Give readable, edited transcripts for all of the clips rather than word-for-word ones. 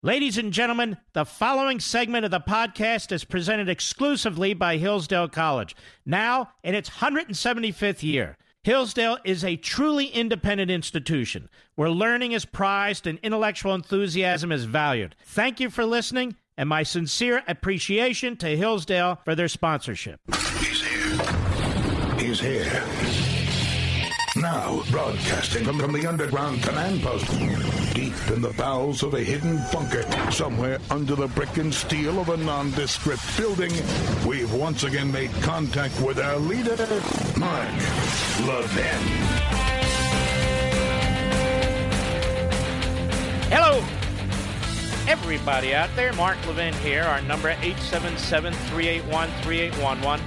Ladies and gentlemen, the following segment of the podcast is presented exclusively by Hillsdale College, now in its 175th year. Hillsdale is a truly independent institution where learning is prized and intellectual enthusiasm is valued. Thank you for listening, and my sincere appreciation to Hillsdale for their sponsorship. He's here. He's here. Now, broadcasting from the underground command post, deep in the bowels of a hidden bunker, somewhere under the brick and steel of a nondescript building, we've once again made contact with our leader, Mark Levin. Hello, everybody out there. Mark Levin here. Our number 877-381-3811.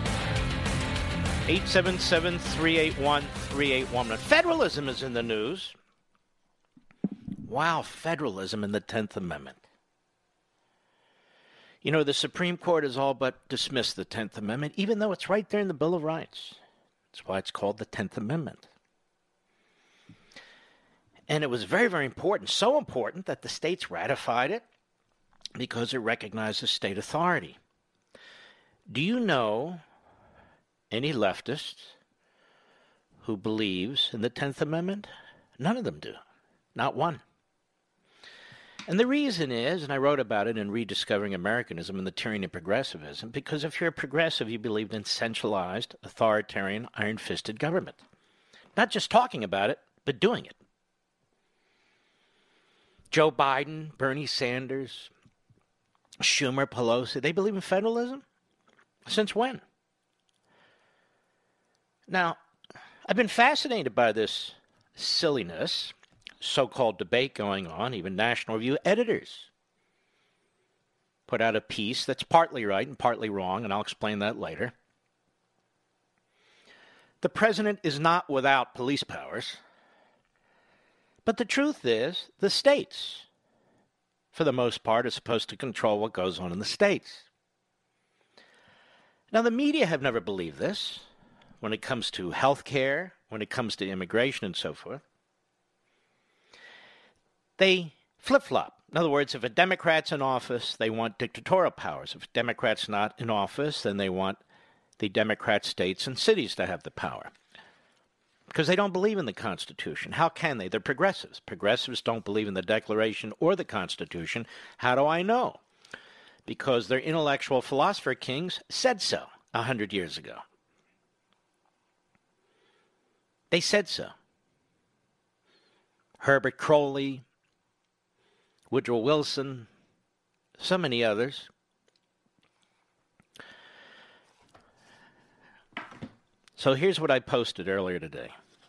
877-381-3811. Federalism is in the news. Wow, federalism in the 10th Amendment. You know, the Supreme Court has all but dismissed the 10th Amendment, even though it's right there in the Bill of Rights. That's why it's called the 10th Amendment. And it was very, very important, so important that the states ratified it because it recognizes state authority. Do you know any leftist who believes in the 10th Amendment? None of them do. Not one. And the reason is, and I wrote about it in Rediscovering Americanism and the Tyranny of Progressivism, because if you're a progressive, you believe in centralized, authoritarian, iron-fisted government. Not just talking about it, but doing it. Joe Biden, Bernie Sanders, Schumer, Pelosi, they believe in federalism? Since when? Now, I've been fascinated by this silliness, so-called debate going on. Even National Review editors put out a piece that's partly right and partly wrong, and I'll explain that later. The president is not without police powers, but the truth is the states, for the most part, are supposed to control what goes on in the states. Now, the media have never believed this. When it comes to health care, when it comes to immigration and so forth, they flip-flop. In other words, if a Democrat's in office, they want dictatorial powers. If a Democrat's not in office, then they want the Democrat states and cities to have the power. Because they don't believe in the Constitution. How can they? They're progressives. Progressives don't believe in the Declaration or the Constitution. How do I know? Because their intellectual philosopher kings said so 100 years ago. They said so. Herbert Crowley, Woodrow Wilson, so many others. So here's what I posted earlier today.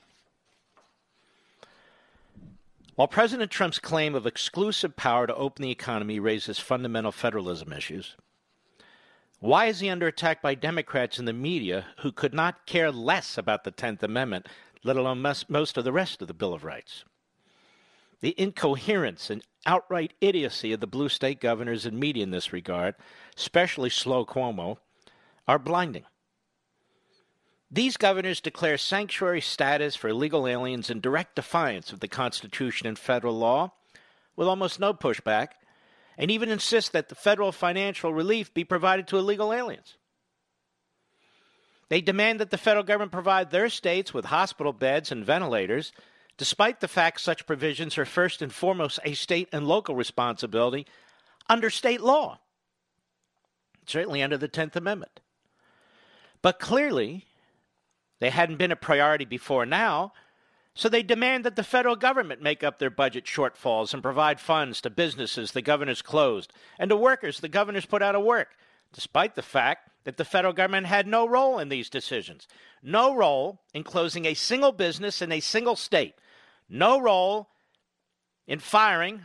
While President Trump's claim of exclusive power to open the economy raises fundamental federalism issues, why is he under attack by Democrats in the media who could not care less about the 10th Amendment, let alone most of the rest of the Bill of Rights? The incoherence and outright idiocy of the blue state governors and media in this regard, especially Slow Cuomo, are blinding. These governors declare sanctuary status for illegal aliens in direct defiance of the Constitution and federal law, with almost no pushback, and even insist that the federal financial relief be provided to illegal aliens. They demand that the federal government provide their states with hospital beds and ventilators, despite the fact such provisions are first and foremost a state and local responsibility under state law, certainly under the 10th Amendment. But clearly, they hadn't been a priority before now, so they demand that the federal government make up their budget shortfalls and provide funds to businesses the governors closed and to workers the governors put out of work, despite the fact that the federal government had no role in these decisions, no role in closing a single business in a single state, no role in firing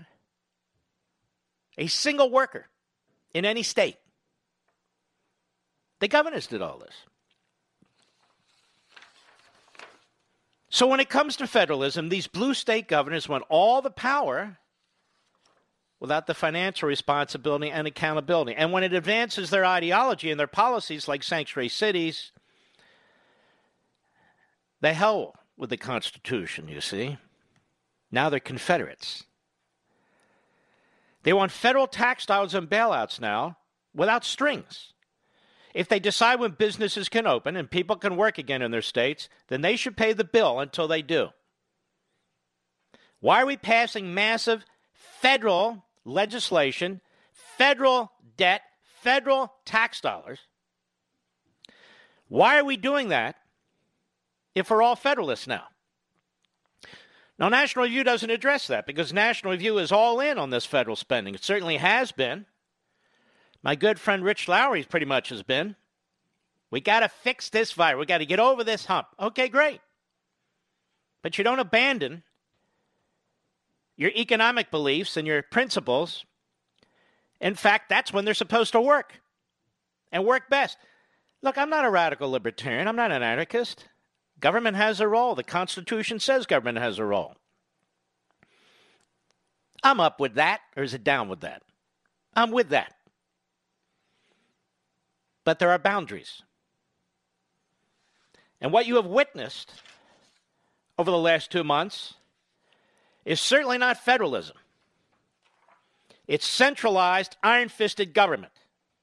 a single worker in any state. The governors did all this. So when it comes to federalism, these blue state governors want all the power without the financial responsibility and accountability. And when it advances their ideology and their policies like sanctuary cities, the hell with the Constitution, you see. Now they're Confederates. They want federal tax dollars and bailouts now without strings. If they decide when businesses can open and people can work again in their states, then they should pay the bill until they do. Why are we passing massive federal legislation, federal debt, federal tax dollars? Why are we doing that if we're all federalists now? Now, National Review doesn't address that because National Review is all in on this federal spending. It certainly has been. My good friend Rich Lowry pretty much has been. We got to fix this virus. We got to get over this hump. Okay, great. But you don't abandon your economic beliefs and your principles. In fact, that's when they're supposed to work and work best. Look, I'm not a radical libertarian. I'm not an anarchist. Government has a role. The Constitution says government has a role. I'm up with that, or is it down with that? I'm with that. But there are boundaries. And what you have witnessed over the last 2 months is certainly not federalism. It's centralized, iron-fisted government,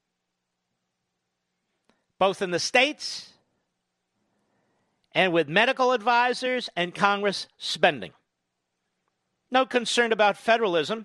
both in the states and with medical advisors and Congress spending. No concern about federalism.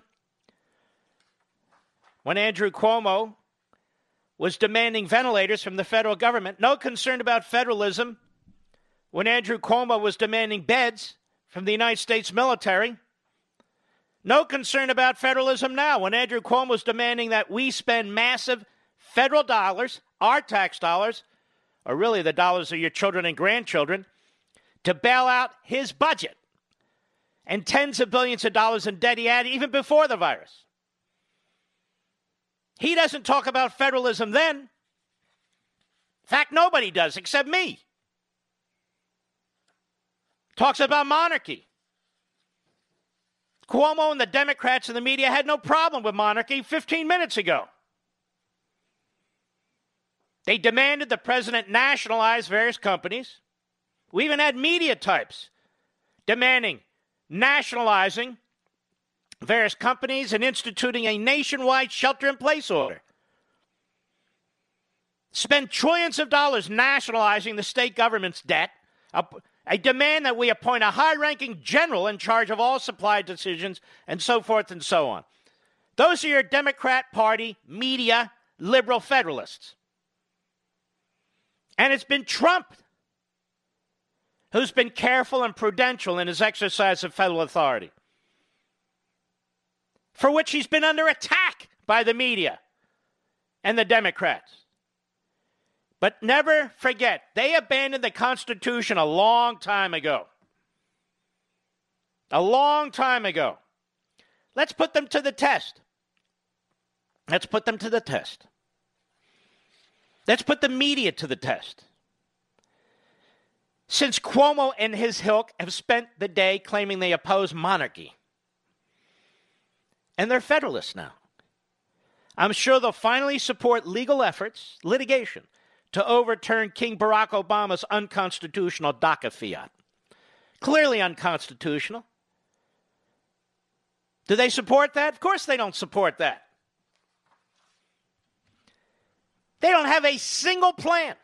When Andrew Cuomo was demanding ventilators from the federal government, no concern about federalism when Andrew Cuomo was demanding beds from the United States military. No concern about federalism now when Andrew Cuomo was demanding that we spend massive federal dollars, our tax dollars, or really the dollars of your children and grandchildren, to bail out his budget and tens of billions of dollars in debt he had even before the virus. He doesn't talk about federalism then. In fact, nobody does except me. Talks about monarchy. Cuomo and the Democrats and the media had no problem with monarchy 15 minutes ago. They demanded the president nationalize various companies. We even had media types demanding nationalizing various companies and instituting a nationwide shelter-in-place order. Spend trillions of dollars nationalizing the state government's debt. A demand that we appoint a high-ranking general in charge of all supply decisions, and so forth and so on. Those are your Democrat Party, media, liberal federalists. And it's been Trump who's been careful and prudential in his exercise of federal authority, for which he's been under attack by the media and the Democrats. But never forget, they abandoned the Constitution a long time ago. A long time ago. Let's put them to the test. Let's put them to the test. Let's put the media to the test. Since Cuomo and his ilk have spent the day claiming they oppose monarchy, and they're federalists now, I'm sure they'll finally support legal efforts, litigation, to overturn King Barack Obama's unconstitutional DACA fiat. Clearly unconstitutional. Do they support that? Of course they don't support that. They don't have a single plan,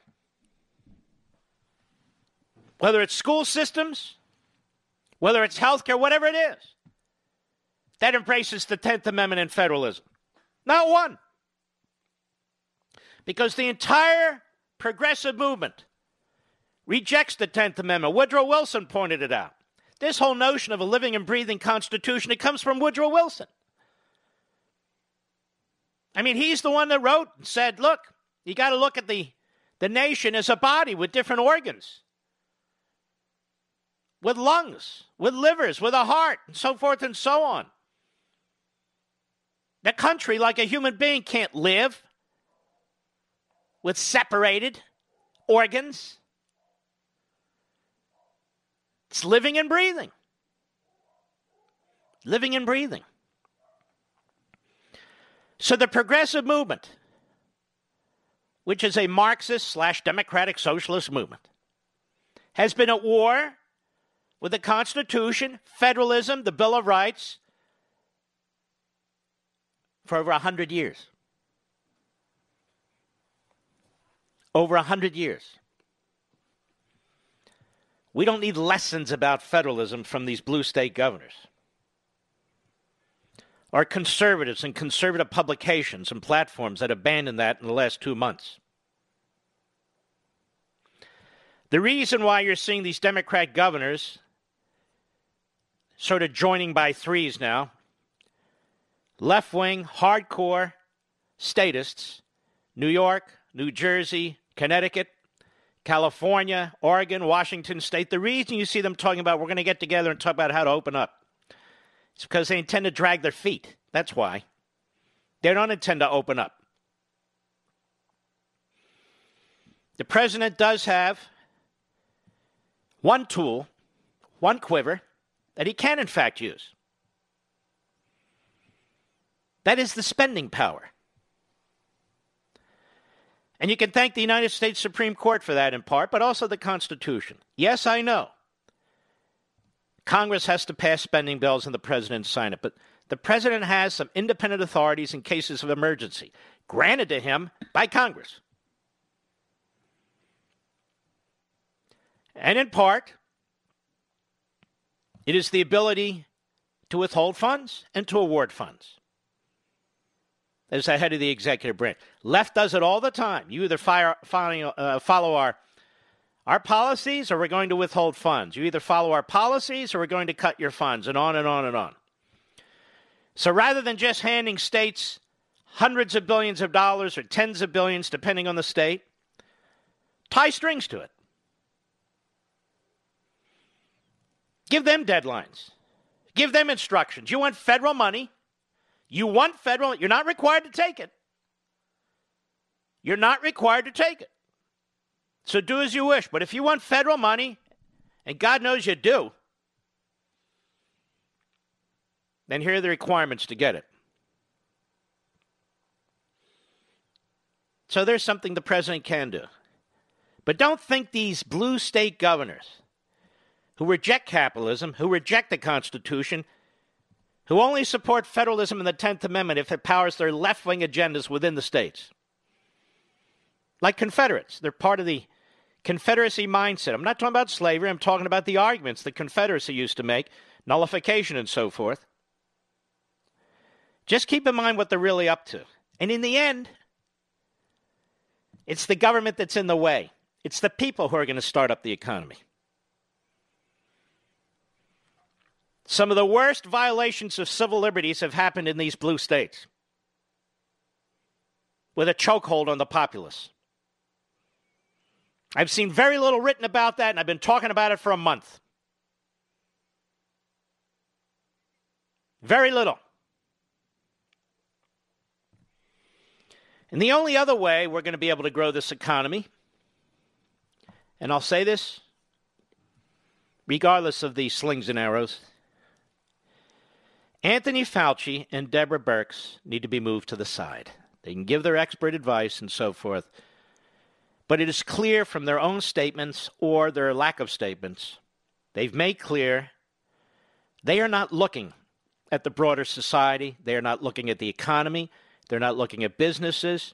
whether it's school systems, whether it's healthcare, whatever it is, that embraces the 10th Amendment and federalism. Not one. Because the entire progressive movement rejects the 10th Amendment. Woodrow Wilson pointed it out. This whole notion of a living and breathing Constitution, it comes from Woodrow Wilson. I mean, he's the one that wrote and said, look, you got to look at the nation as a body with different organs, with lungs, with livers, with a heart, and so forth and so on. The country, like a human being, can't live with separated organs. It's living and breathing. Living and breathing. So the progressive movement, which is a Marxist/democratic socialist movement, has been at war with the Constitution, federalism, the Bill of Rights, for over 100 years. Over 100 years. We don't need lessons about federalism from these blue state governors. Or conservatives and conservative publications and platforms that abandoned that in the last 2 months. The reason why you're seeing these Democrat governors sort of joining by threes now, left-wing, hardcore statists, New York, New Jersey, Connecticut, California, Oregon, Washington State, the reason you see them talking about we're going to get together and talk about how to open up, it's because they intend to drag their feet. That's why. They don't intend to open up. The president does have one tool, one quiver, that he can in fact use. That is the spending power. And you can thank the United States Supreme Court for that in part, but also the Constitution. Yes, I know. Congress has to pass spending bills and the president sign it, but the president has some independent authorities in cases of emergency, granted to him by Congress. And in part, it is the ability to withhold funds and to award funds. As the head of the executive branch. Left does it all the time. You either follow our policies or we're going to withhold funds. You either follow our policies or we're going to cut your funds, and on and on and on. So rather than just handing states hundreds of billions of dollars or tens of billions, depending on the state, tie strings to it. Give them deadlines. Give them instructions. You want federal money? You're not required to take it. You're not required to take it. So do as you wish. But if you want federal money, and God knows you do, then here are the requirements to get it. So there's something the president can do. But don't think these blue state governors who reject capitalism, who reject the Constitution, who only support federalism and the 10th Amendment if it powers their left-wing agendas within the states. Like Confederates. They're part of the Confederacy mindset. I'm not talking about slavery. I'm talking about the arguments the Confederacy used to make, nullification and so forth. Just keep in mind what they're really up to. And in the end, it's the government that's in the way. It's the people who are going to start up the economy. Some of the worst violations of civil liberties have happened in these blue states with a chokehold on the populace. I've seen very little written about that, and I've been talking about it for a month. Very little. And the only other way we're going to be able to grow this economy, and I'll say this regardless of the slings and arrows, Anthony Fauci and Deborah Birx need to be moved to the side. They can give their expert advice and so forth, but it is clear from their own statements or their lack of statements, they've made clear they are not looking at the broader society. They are not looking at the economy. They're not looking at businesses.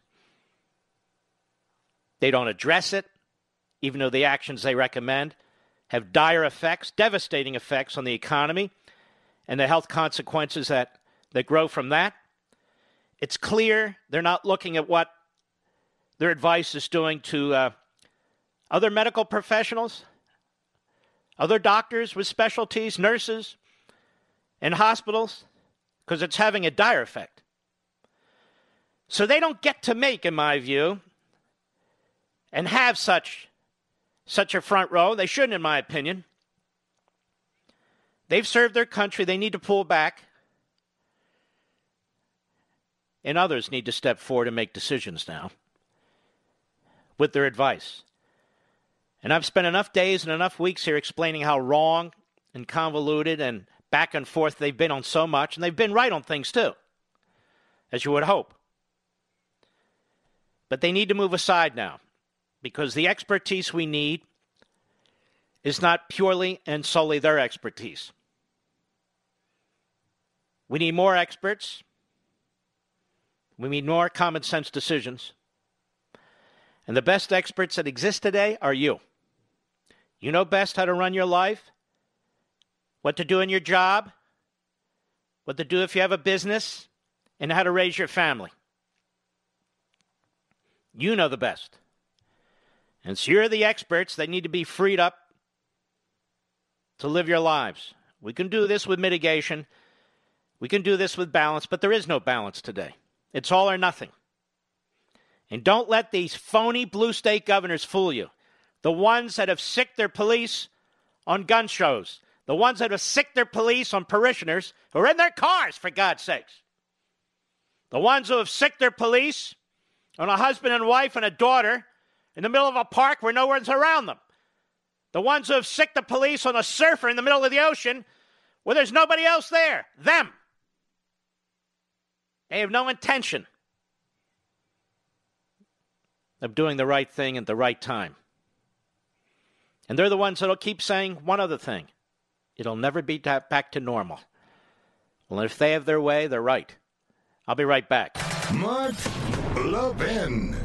They don't address it, even though the actions they recommend have dire effects, devastating effects on the economy and the health consequences that grow from that. It's clear they're not looking at what their advice is doing to other medical professionals, other doctors with specialties, nurses, and hospitals, because it's having a dire effect. So they don't get to make, in my view, and have such a front row. They shouldn't, in my opinion. They've served their country. They need to pull back. And others need to step forward and make decisions now with their advice. And I've spent enough days and enough weeks here explaining how wrong and convoluted and back and forth they've been on so much. And they've been right on things too, as you would hope. But they need to move aside now, because the expertise we need is not purely and solely their expertise. We need more experts. We need more common sense decisions. And the best experts that exist today are you. You know best how to run your life, what to do in your job, what to do if you have a business, and how to raise your family. You know the best. And so you're the experts that need to be freed up to live your lives. We can do this with mitigation. We can do this with balance, but there is no balance today. It's all or nothing. And don't let these phony blue state governors fool you. The ones that have sicked their police on gun shows. The ones that have sicked their police on parishioners who are in their cars, for God's sakes. The ones who have sicked their police on a husband and wife and a daughter in the middle of a park where no one's around them. The ones who have sicked the police on a surfer in the middle of the ocean where there's nobody else there. Them. They have no intention of doing the right thing at the right time. And they're the ones that'll keep saying one other thing. It'll never be back to normal. Well, if they have their way, they're right. I'll be right back. Mark Levin.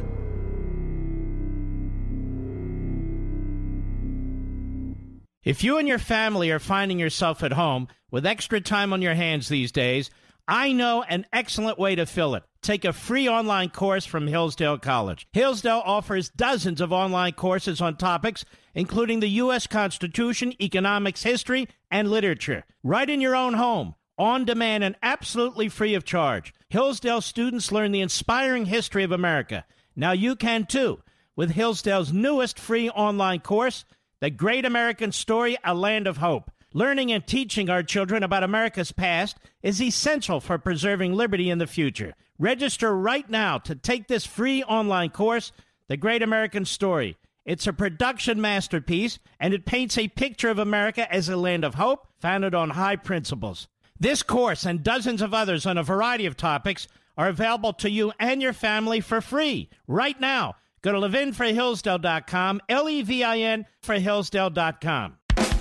If you and your family are finding yourself at home with extra time on your hands these days, I know an excellent way to fill it. Take a free online course from Hillsdale College. Hillsdale offers dozens of online courses on topics including the U.S. Constitution, economics, history, and literature. Right in your own home, on demand, and absolutely free of charge. Hillsdale students learn the inspiring history of America. Now you can too, with Hillsdale's newest free online course, The Great American Story, A Land of Hope. Learning and teaching our children about America's past is essential for preserving liberty in the future. Register right now to take this free online course, The Great American Story. It's a production masterpiece, and it paints a picture of America as a land of hope, founded on high principles. This course and dozens of others on a variety of topics are available to you and your family for free right now. Go to levinforhillsdale.com, Levin for Hillsdale.com.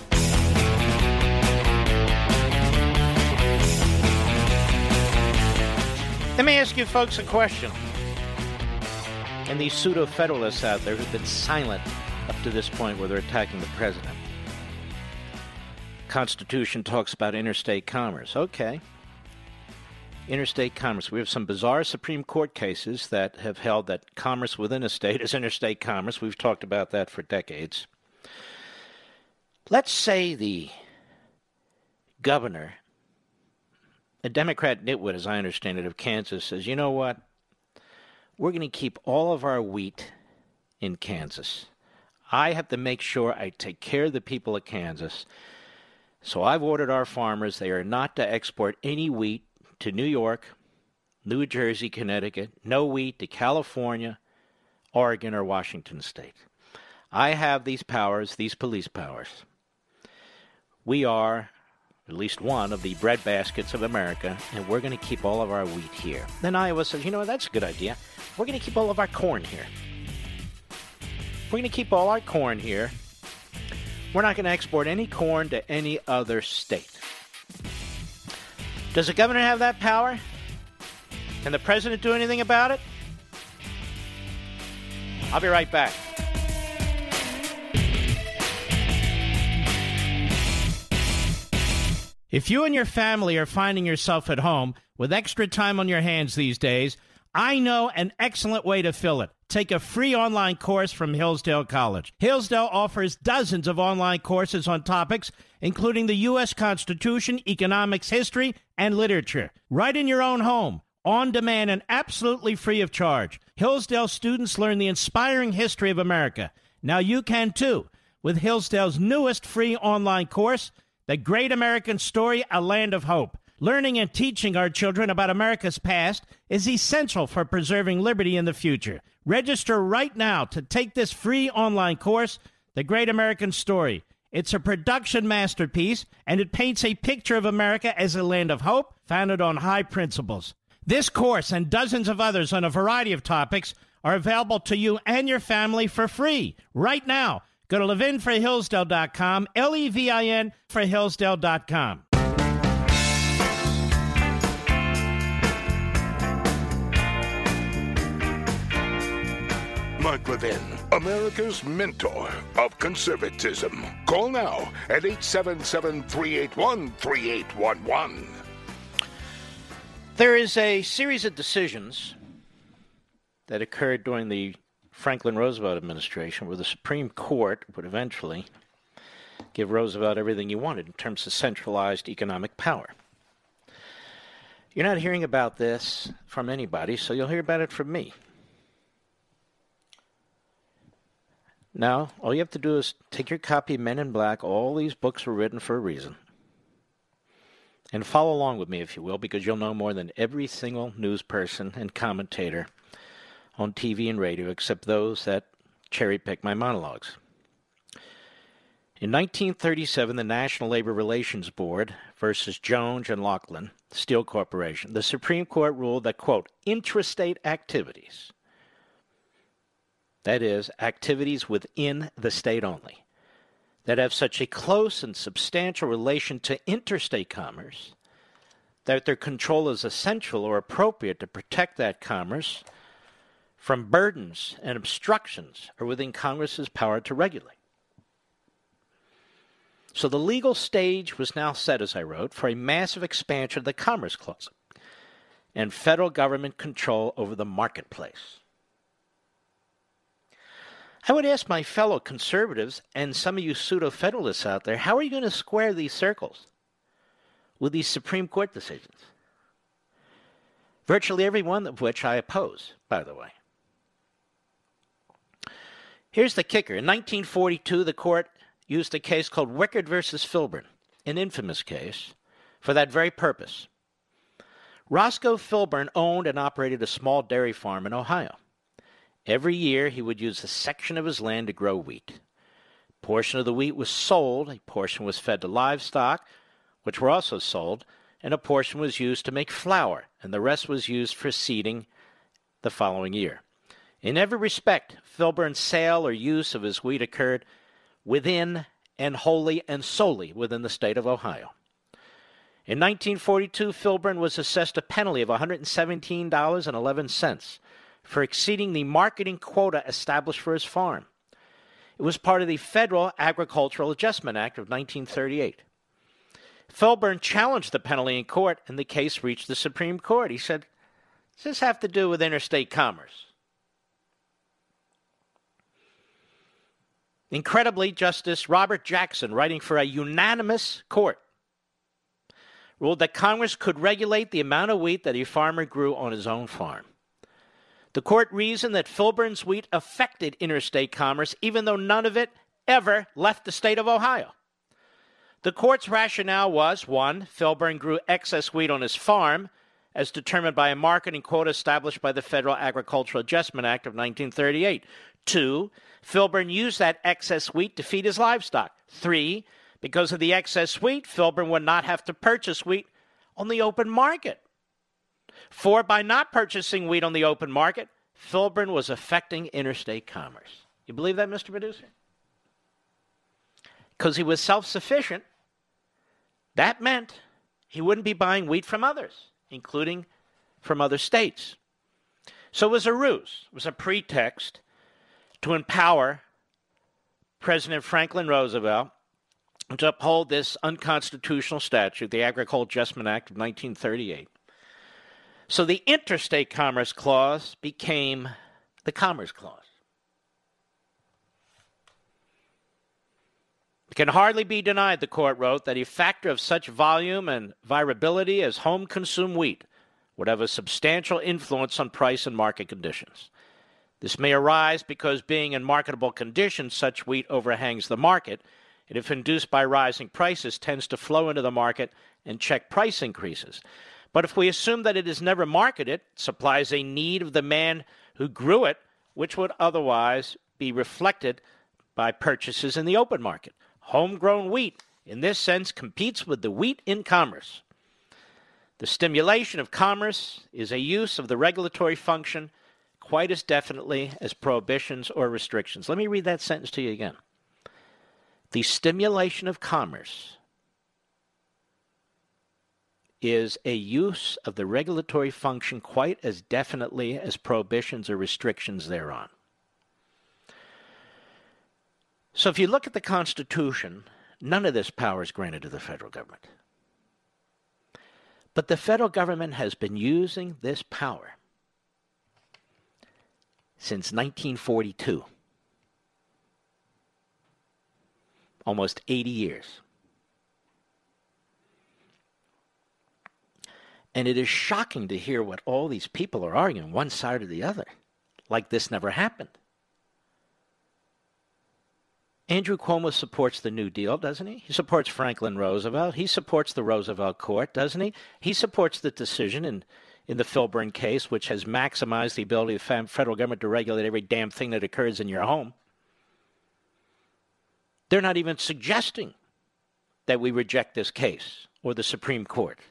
Let me ask you folks a question. And these pseudo-federalists out there who've been silent up to this point where they're attacking the president. Constitution talks about interstate commerce. Okay. Interstate commerce. We have some bizarre Supreme Court cases that have held that commerce within a state is interstate commerce. We've talked about that for decades. Let's say the governor, a Democrat nitwit, as I understand it, of Kansas, says, you know what? We're going to keep all of our wheat in Kansas. I have to make sure I take care of the people of Kansas. So I've ordered our farmers, they are not to export any wheat to New York, New Jersey, Connecticut, no wheat to California, Oregon, or Washington State. I have these powers, these police powers. We are at least one of the breadbaskets of America, and we're going to keep all of our wheat here. Then Iowa says, you know, that's a good idea. We're going to keep all of our corn here. We're going to keep all our corn here. We're not going to export any corn to any other state. Does the governor have that power? Can the president do anything about it? I'll be right back. If you and your family are finding yourself at home with extra time on your hands these days, I know an excellent way to fill it. Take a free online course from Hillsdale College. Hillsdale offers dozens of online courses on topics including the U.S. Constitution, economics, history, and literature. Right in your own home, on demand, and absolutely free of charge. Hillsdale students learn the inspiring history of America. Now you can too, with Hillsdale's newest free online course, The Great American Story, A Land of Hope. Learning and teaching our children about America's past is essential for preserving liberty in the future. Register right now to take this free online course, The Great American Story. It's a production masterpiece, and it paints a picture of America as a land of hope, founded on high principles. This course and dozens of others on a variety of topics are available to you and your family for free right now. Go to levinforhillsdale.com, Levin for Hillsdale.com. Mark Levin, America's mentor of conservatism. Call now at 877-381-3811. There is a series of decisions that occurred during the Franklin Roosevelt administration where the Supreme Court would eventually give Roosevelt everything he wanted in terms of centralized economic power. You're not hearing about this from anybody, so you'll hear about it from me. Now, all you have to do is take your copy of Men in Black. All these books were written for a reason. And follow along with me, if you will, because you'll know more than every single news person and commentator on TV and radio, except those that cherry-pick my monologues. In 1937, the National Labor Relations Board versus Jones and Laughlin Steel Corporation, the Supreme Court ruled that, quote, intrastate activities, that is, activities within the state only, that have such a close and substantial relation to interstate commerce that their control is essential or appropriate to protect that commerce from burdens and obstructions are within Congress's power to regulate. So the legal stage was now set, as I wrote, for a massive expansion of the Commerce Clause and federal government control over the marketplace. I would ask my fellow conservatives and some of you pseudo-federalists out there, how are you going to square these circles with these Supreme Court decisions? Virtually every one of which I oppose, by the way. Here's the kicker. In 1942, the court used a case called Wickard versus Filburn, an infamous case, for that very purpose. Roscoe Filburn owned and operated a small dairy farm in Ohio. Every year, he would use a section of his land to grow wheat. A portion of the wheat was sold, a portion was fed to livestock, which were also sold, and a portion was used to make flour, and the rest was used for seeding the following year. In every respect, Filburn's sale or use of his wheat occurred within and wholly and solely within the state of Ohio. In 1942, Filburn was assessed a penalty of $117.11 for exceeding the marketing quota established for his farm. It was part of the Federal Agricultural Adjustment Act of 1938. Filburn challenged the penalty in court, and the case reached the Supreme Court. He said, "Does this have to do with interstate commerce?" Incredibly, Justice Robert Jackson, writing for a unanimous court, ruled that Congress could regulate the amount of wheat that a farmer grew on his own farm. The court reasoned that Filburn's wheat affected interstate commerce, even though none of it ever left the state of Ohio. The court's rationale was, 1, Filburn grew excess wheat on his farm, as determined by a marketing quota established by the Federal Agricultural Adjustment Act of 1938. 2, Filburn used that excess wheat to feed his livestock. 3, because of the excess wheat, Filburn would not have to purchase wheat on the open market. 4, by not purchasing wheat on the open market, Filburn was affecting interstate commerce. You believe that, Mr. Producer? Because he was self-sufficient, that meant he wouldn't be buying wheat from others, including from other states. So it was a ruse. It was a pretext to empower President Franklin Roosevelt to uphold this unconstitutional statute, the Agricultural Adjustment Act of 1938. So the Interstate Commerce Clause became the Commerce Clause. It can hardly be denied, the court wrote, that a factor of such volume and variability as home-consumed wheat would have a substantial influence on price and market conditions. This may arise because being in marketable condition, such wheat overhangs the market, and if induced by rising prices, tends to flow into the market and check price increases. But if we assume that it is never marketed, it supplies a need of the man who grew it, which would otherwise be reflected by purchases in the open market. Homegrown wheat, in this sense, competes with the wheat in commerce. The stimulation of commerce is a use of the regulatory function quite as definitely as prohibitions or restrictions. Let me read that sentence to you again. The stimulation of commerce is a use of the regulatory function quite as definitely as prohibitions or restrictions thereon. So if you look at the Constitution, none of this power is granted to the federal government. But the federal government has been using this power since 1942. Almost 80 years. And it is shocking to hear what all these people are arguing, one side or the other, like this never happened. Andrew Cuomo supports the New Deal, doesn't he? He supports Franklin Roosevelt. He supports the Roosevelt Court, doesn't he? He supports the decision in the Filburn case, which has maximized the ability of the federal government to regulate every damn thing that occurs in your home. They're not even suggesting that we reject this case or the Supreme Court.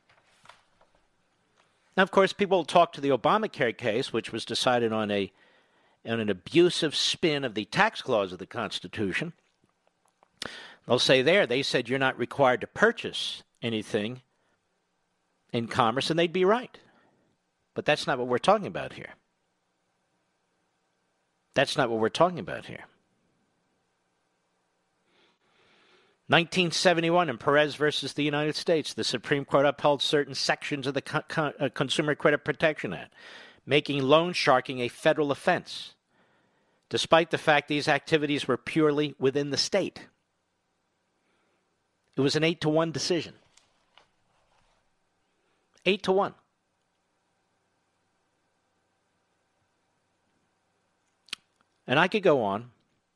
Now, of course, people talk to the Obamacare case, which was decided on an abusive spin of the tax clause of the Constitution. They'll say they said you're not required to purchase anything in commerce, and they'd be right. But that's not what we're talking about here. That's not what we're talking about here. 1971 in Perez versus the United States, the Supreme Court upheld certain sections of the Consumer Credit Protection Act, making loan sharking a federal offense, despite the fact these activities were purely within the state. It was an 8-1 decision. 8-1. And I could go on.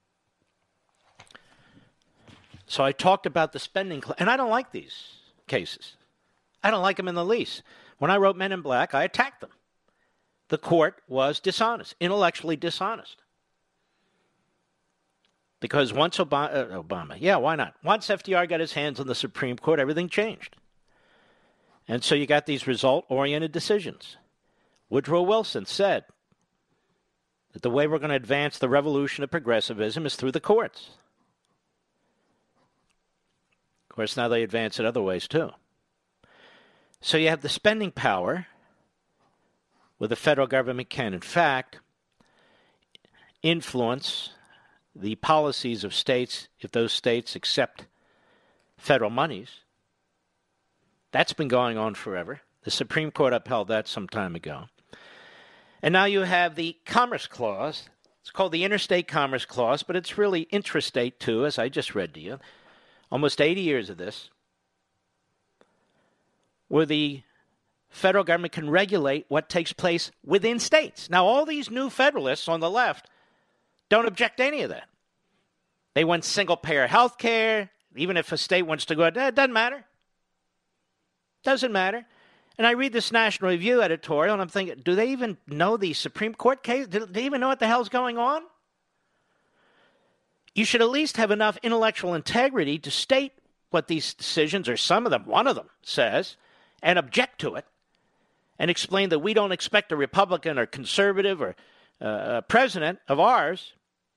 So I talked about the spending, and I don't like these cases. I don't like them in the least. When I wrote Men in Black, I attacked them. The court was dishonest, intellectually dishonest. Because once Obama, yeah, why not? Once FDR got his hands on the Supreme Court, everything changed. And so you got these result-oriented decisions. Woodrow Wilson said that the way we're going to advance the revolution of progressivism is through the courts. Of course, now they advance it other ways, too. So you have the spending power, where the federal government can, in fact, influence the policies of states if those states accept federal monies. That's been going on forever. The Supreme Court upheld that some time ago. And now you have the Commerce Clause. It's called the Interstate Commerce Clause, but it's really intrastate, too, as I just read to you. Almost 80 years of this, where the federal government can regulate what takes place within states. Now, all these new federalists on the left don't object to any of that. They want single-payer health care. Even if a state wants to go, it doesn't matter. Doesn't matter. And I read this National Review editorial, and I'm thinking, do they even know the Supreme Court case? Do they even know what the hell's going on? You should at least have enough intellectual integrity to state what these decisions, or some of them, one of them, says, and object to it, and explain that we don't expect a Republican or conservative or president of ours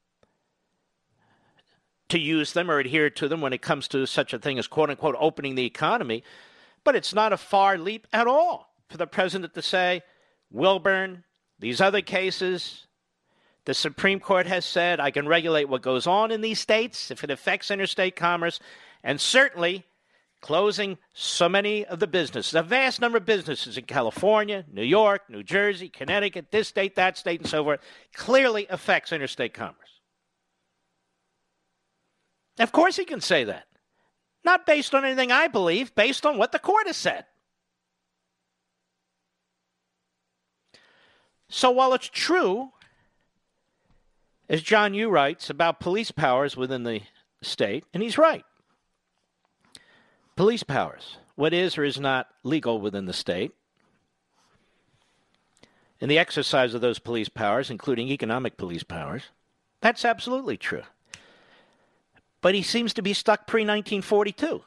to use them or adhere to them when it comes to such a thing as, quote-unquote, opening the economy. But it's not a far leap at all for the president to say, Wilburn, these other cases, the Supreme Court has said I can regulate what goes on in these states if it affects interstate commerce, and certainly closing so many of the businesses, a vast number of businesses in California, New York, New Jersey, Connecticut, this state, that state, and so forth, clearly affects interstate commerce. Of course he can say that. Not based on anything I believe, based on what the court has said. So while it's true, as John Yoo writes, about police powers within the state, and he's right. Police powers, what is or is not legal within the state, and the exercise of those police powers, including economic police powers, that's absolutely true. But he seems to be stuck pre-1942.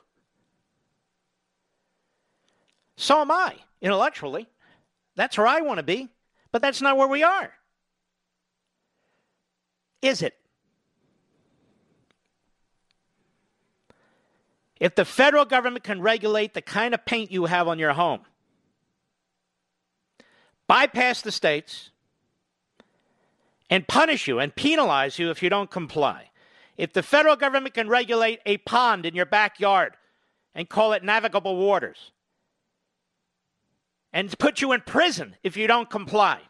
So am I, intellectually. That's where I want to be, but that's not where we are. Is it? If the federal government can regulate the kind of paint you have on your home, bypass the states, and punish you and penalize you if you don't comply, If the federal government can regulate a pond in your backyard and call it navigable waters and put you in prison if you don't comply,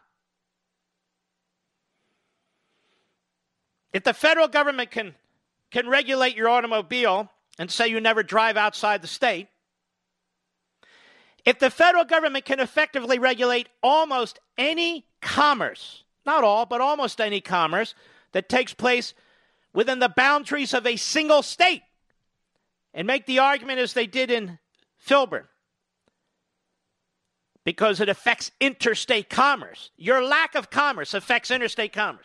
if the federal government can regulate your automobile and say you never drive outside the state, if the federal government can effectively regulate almost any commerce, not all, but almost any commerce that takes place within the boundaries of a single state, and make the argument as they did in Filburn, because it affects interstate commerce. Your lack of commerce affects interstate commerce.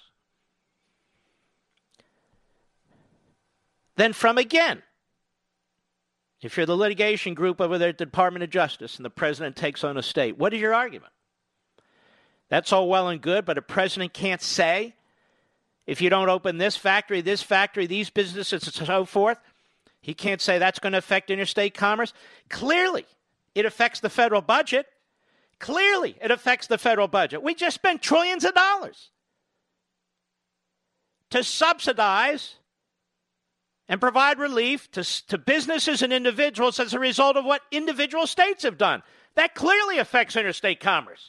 Then from again, if you're the litigation group over there at the Department of Justice and the president takes on a state, what is your argument? That's all well and good, but a president can't say, if you don't open this factory, these businesses, and so forth, he can't say that's going to affect interstate commerce. Clearly, it affects the federal budget. Clearly, it affects the federal budget. We just spent trillions of dollars to subsidize and provide relief to businesses and individuals as a result of what individual states have done. That clearly affects interstate commerce.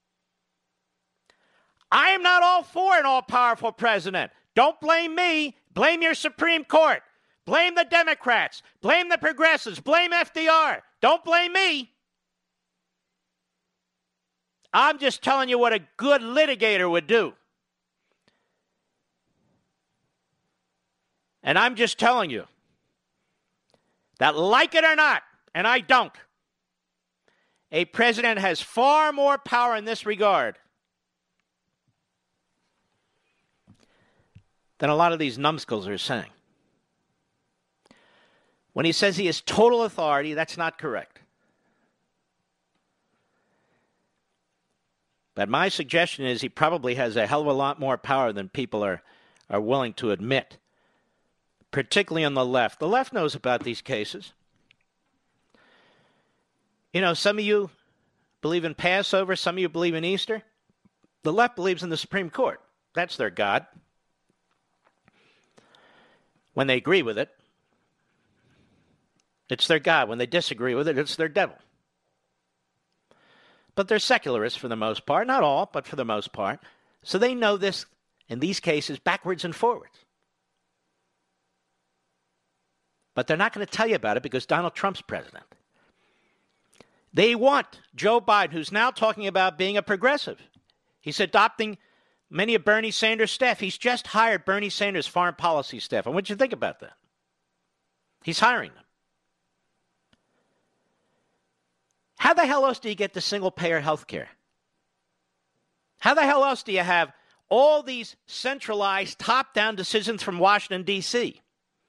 I am not all for an all-powerful president. Don't blame me. Blame your Supreme Court. Blame the Democrats. Blame the progressives. Blame FDR. Don't blame me. I'm just telling you what a good litigator would do. And I'm just telling you that, like it or not, and I don't, a president has far more power in this regard than a lot of these numbskulls are saying. When he says he has total authority, that's not correct. But my suggestion is he probably has a hell of a lot more power than people are willing to admit, particularly on the left. The left knows about these cases. You know, some of you believe in Passover, some of you believe in Easter. The left believes in the Supreme Court. That's their God. When they agree with it, it's their God. When they disagree with it, it's their devil. But they're secularists for the most part. Not all, but for the most part. So they know this, in these cases, backwards and forwards. But they're not going to tell you about it because Donald Trump's president. They want Joe Biden, who's now talking about being a progressive. He's adopting many of Bernie Sanders' staff. He's just hired Bernie Sanders' foreign policy staff. And what do you think about that? He's hiring them. How the hell else do you get the single-payer health care? How the hell else do you have all these centralized, top-down decisions from Washington, D.C.?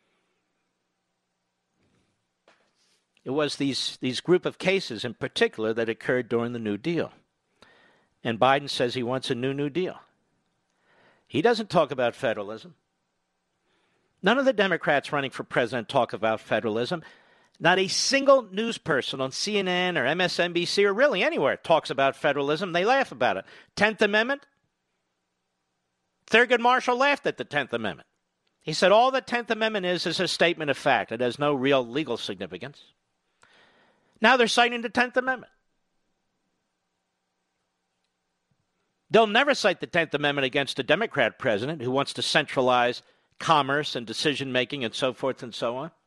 It was these group of cases in particular that occurred during the New Deal. And Biden says he wants a New Deal. He doesn't talk about federalism. None of the Democrats running for president talk about federalism. Not a single news person on CNN or MSNBC or really anywhere talks about federalism. They laugh about it. 10th Amendment? Thurgood Marshall laughed at the 10th Amendment. He said all the 10th Amendment is a statement of fact. It has no real legal significance. Now they're citing the 10th Amendment. They'll never cite the 10th Amendment against a Democrat president who wants to centralize commerce and decision-making and so forth and so on.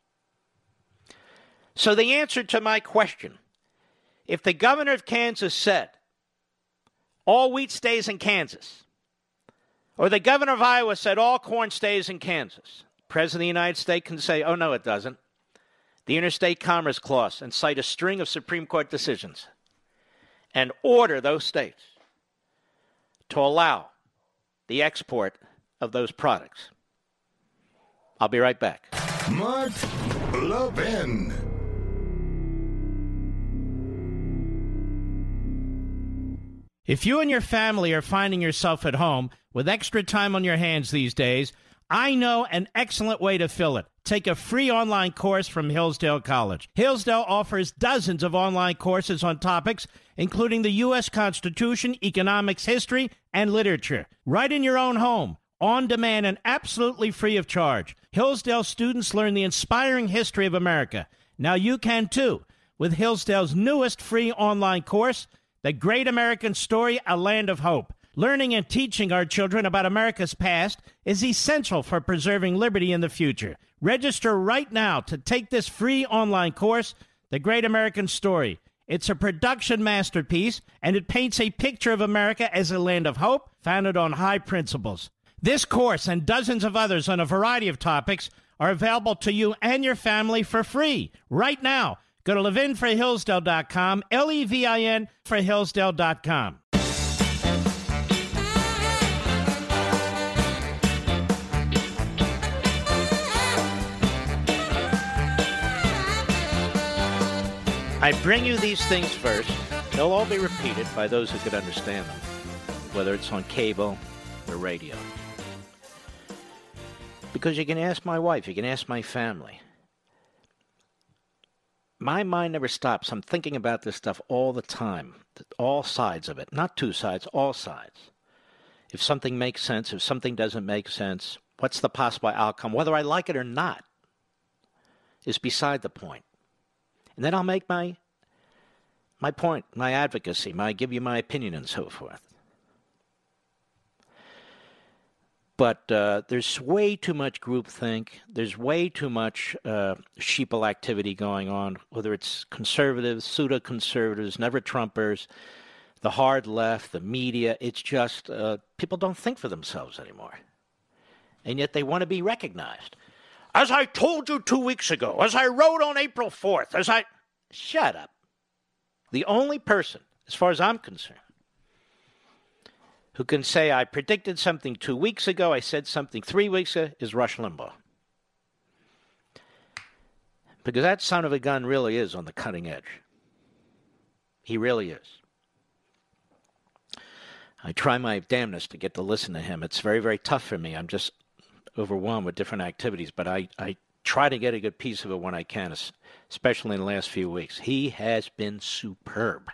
So the answer to my question, if the governor of Kansas said, all wheat stays in Kansas, or the governor of Iowa said all corn stays in Kansas, the president of the United States can say, oh, no, it doesn't. The Interstate Commerce Clause, and cite a string of Supreme Court decisions and order those states to allow the export of those products. I'll be right back. Mark Levin. If you and your family are finding yourself at home with extra time on your hands these days, I know an excellent way to fill it. Take a free online course from Hillsdale College. Hillsdale offers dozens of online courses on topics including the U.S. Constitution, economics, history, and literature. Right in your own home. on demand and absolutely free of charge. Hillsdale students learn the inspiring history of America. Now you can too with Hillsdale's newest free online course, The Great American Story, A Land of Hope. Learning and teaching our children about America's past is essential for preserving liberty in the future. Register right now to take this free online course, The Great American Story. It's a production masterpiece, and it paints a picture of America as a land of hope founded on high principles. This course and dozens of others on a variety of topics are available to you and your family for free right now. Go to levinforhillsdale.com, Levin for Hillsdale.com. I bring you these things first. They'll all be repeated by those who could understand them, whether it's on cable or radio. Because you can ask my wife, you can ask my family. My mind never stops. I'm thinking about this stuff all the time, all sides of it. Not two sides, all sides. If something makes sense, if something doesn't make sense, what's the possible outcome? Whether I like it or not is beside the point. And then I'll make my point, my advocacy, give you my opinion and so forth. But there's way too much groupthink. There's way too much sheeple activity going on, whether it's conservatives, pseudo-conservatives, never-Trumpers, the hard left, the media. It's just people don't think for themselves anymore. And yet they want to be recognized. As I told you 2 weeks ago, as I wrote on April 4th, Shut up. The only person, as far as I'm concerned, who can say I predicted something 2 weeks ago, I said something 3 weeks ago, is Rush Limbaugh. Because that son of a gun really is on the cutting edge. He really is. I try my damnedest to get to listen to him. It's very, very tough for me. I'm just overwhelmed with different activities, but I try to get a good piece of it when I can, especially in the last few weeks. He has been superb.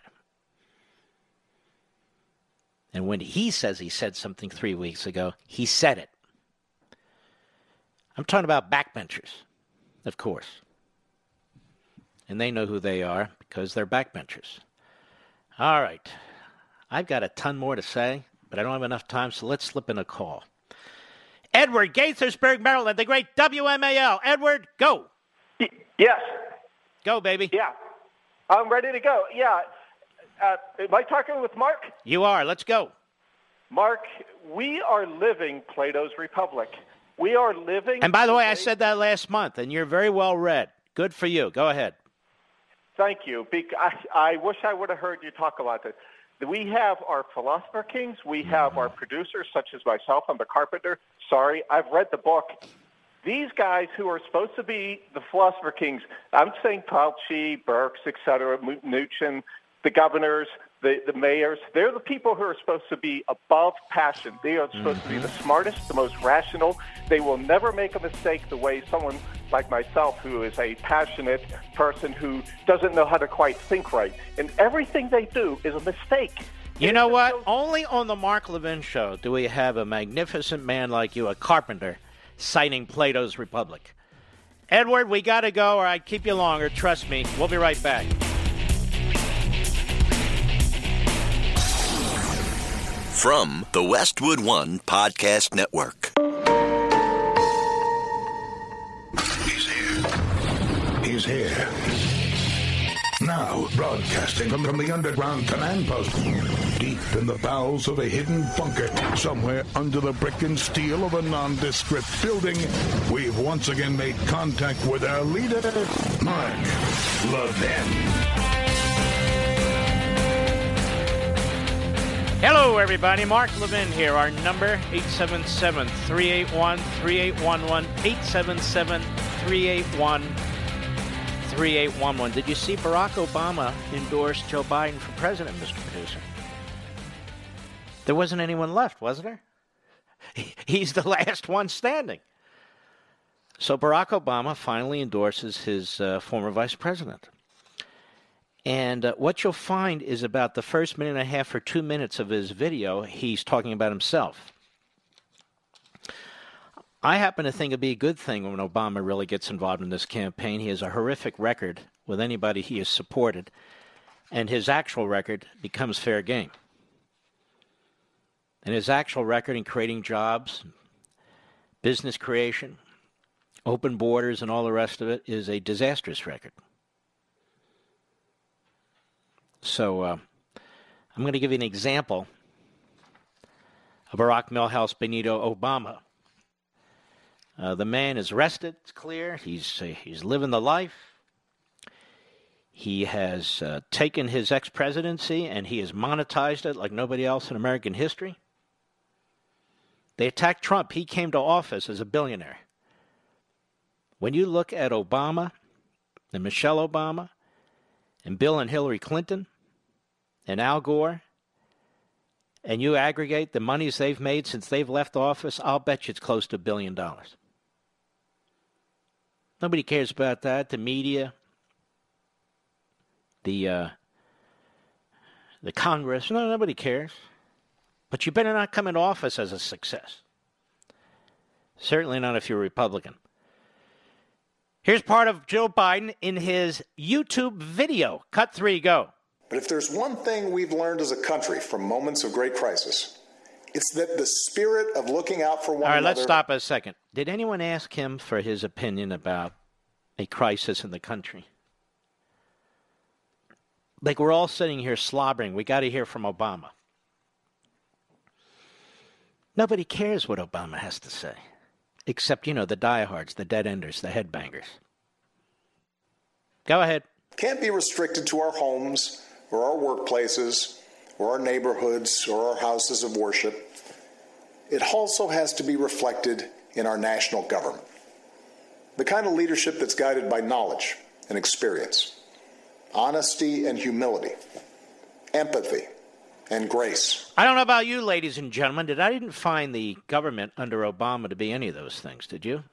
And when he says he said something 3 weeks ago, he said it. I'm talking about backbenchers, of course. And they know who they are because they're backbenchers. All right. I've got a ton more to say, but I don't have enough time, so let's slip in a call. Edward, Gaithersburg, Maryland, the great WMAL. Edward, go. Yes. Go, baby. Yeah. I'm ready to go. Yeah. Am I talking with Mark? You are. Let's go. Mark, we are living Plato's Republic. We are living... And by the way, I said that last month, and you're very well read. Good for you. Go ahead. Thank you. I wish I would have heard you talk about this. We have our philosopher kings. We have our producers, such as myself. I'm the carpenter. Sorry, I've read the book. These guys who are supposed to be the philosopher kings, I'm saying Fauci, Birx, etc., Mnuchin, the governors, the mayors, they're the people who are supposed to be above passion. They are supposed to be the smartest, the most rational. They will never make a mistake the way someone like myself, who is a passionate person who doesn't know how to quite think right. And everything they do is a mistake. You know what? Only on the Mark Levin Show do we have a magnificent man like you, a carpenter, citing Plato's Republic. Edward, we got to go or I'd keep you longer. Trust me. We'll be right back. From the Westwood One Podcast Network. He's here. Now, broadcasting from the underground command post, deep in the bowels of a hidden bunker, somewhere under the brick and steel of a nondescript building, we've once again made contact with our leader, Mark Levin. Hello, everybody. Mark Levin here. Our number, 877-381-3811, 877-381-3811. Did you see Barack Obama endorse Joe Biden for president, Mr. Producer? There wasn't anyone left, was there? He's the last one standing. So Barack Obama finally endorses his former vice president. And what you'll find is about the first minute and a half or 2 minutes of his video, he's talking about himself. I happen to think it'd be a good thing when Obama really gets involved in this campaign. He has a horrific record with anybody he has supported, and his actual record becomes fair game. And his actual record in creating jobs, business creation, open borders, and all the rest of it is a disastrous record. So I'm going to give you an example of Barack Milhouse Benito Obama. The man is rested, it's clear. He's living the life. He has taken his ex-presidency and he has monetized it like nobody else in American history. They attacked Trump. He came to office as a billionaire. When you look at Obama and Michelle Obama and Bill and Hillary Clinton and Al Gore, and you aggregate the monies they've made since they've left office, I'll bet you it's close to $1 billion. Nobody cares about that. The media, the Congress, no, nobody cares. But you better not come into office as a success. Certainly not if you're a Republican. Here's part of Joe Biden in his YouTube video. Cut 3, go. But if there's one thing we've learned as a country from moments of great crisis, it's that the spirit of looking out for one another... All right, let's stop a second. Did anyone ask him for his opinion about a crisis in the country? Like, we're all sitting here slobbering. We got to hear from Obama. Nobody cares what Obama has to say, except, the diehards, the dead-enders, the headbangers. Go ahead. Can't be restricted to our homes or our workplaces or our neighborhoods or our houses of worship. It also has to be reflected in our national government. The kind of leadership that's guided by knowledge and experience, honesty and humility, empathy and grace. I don't know about you, ladies and gentlemen. I didn't find the government under Obama to be any of those things, did you?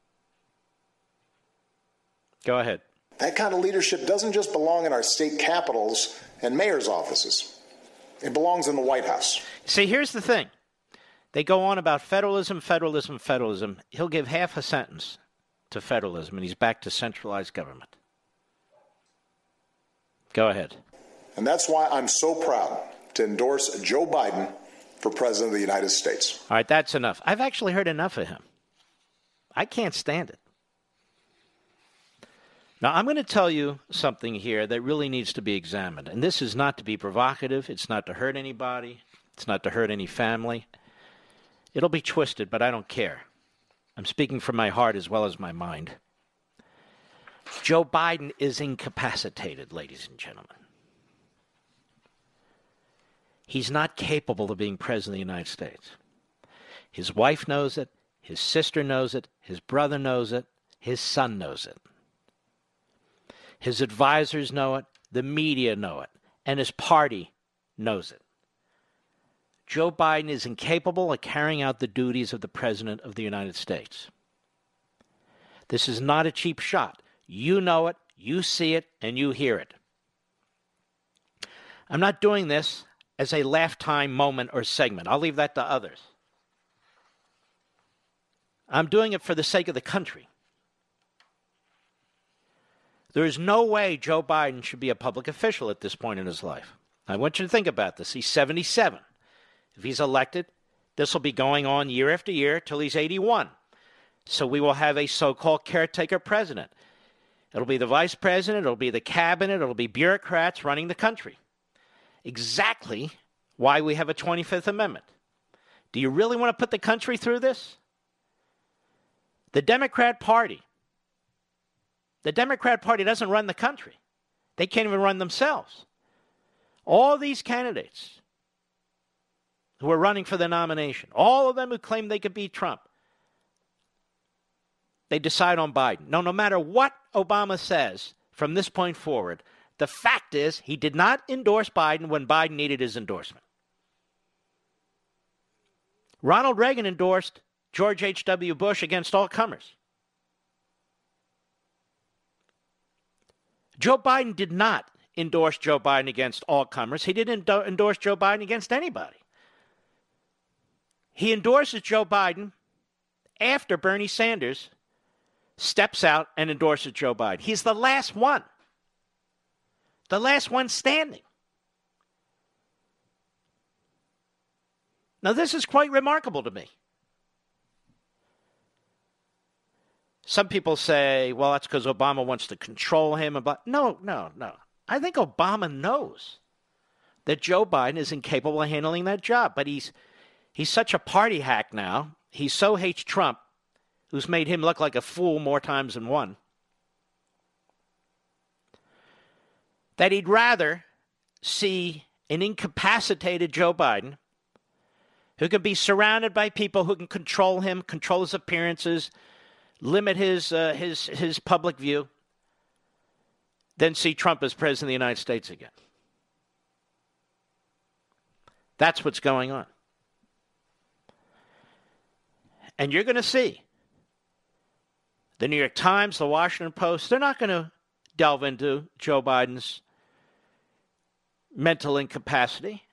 Go ahead. That kind of leadership doesn't just belong in our state capitals and mayor's offices. It belongs in the White House. See, here's the thing. They go on about federalism, federalism, federalism. He'll give half a sentence to federalism, and he's back to centralized government. Go ahead. And that's why I'm so proud to endorse Joe Biden for President of the United States. All right, that's enough. I've actually heard enough of him. I can't stand it. Now, I'm going to tell you something here that really needs to be examined. And this is not to be provocative. It's not to hurt anybody. It's not to hurt any family. It'll be twisted, but I don't care. I'm speaking from my heart as well as my mind. Joe Biden is incapacitated, ladies and gentlemen. He's not capable of being president of the United States. His wife knows it. His sister knows it. His brother knows it. His son knows it. His advisors know it, the media know it, and his party knows it. Joe Biden is incapable of carrying out the duties of the President of the United States. This is not a cheap shot. You know it, you see it, and you hear it. I'm not doing this as a laugh time moment or segment. I'll leave that to others. I'm doing it for the sake of the country. There is no way Joe Biden should be a public official at this point in his life. I want you to think about this. He's 77. If he's elected, this will be going on year after year till he's 81. So we will have a so-called caretaker president. It'll be the vice president, it'll be the cabinet, it'll be bureaucrats running the country. Exactly why we have a 25th Amendment. Do you really want to put the country through this? The Democrat Party doesn't run the country. They can't even run themselves. All these candidates who are running for the nomination, all of them who claim they could beat Trump, they decide on Biden. No matter what Obama says from this point forward, the fact is he did not endorse Biden when Biden needed his endorsement. Ronald Reagan endorsed George H.W. Bush against all comers. Joe Biden did not endorse Joe Biden against all comers. He didn't endorse Joe Biden against anybody. He endorses Joe Biden after Bernie Sanders steps out and endorses Joe Biden. He's the last one. The last one standing. Now, this is quite remarkable to me. Some people say, well, that's because Obama wants to control him. No. I think Obama knows that Joe Biden is incapable of handling that job. But he's such a party hack now. He so hates Trump, who's made him look like a fool more times than one, that he'd rather see an incapacitated Joe Biden who can be surrounded by people who can control him, control his appearances, limit his public view, than see Trump as president of the United States again. That's what's going on. And you're going to see the New York Times, the Washington Post, they're not going to delve into Joe Biden's mental incapacity.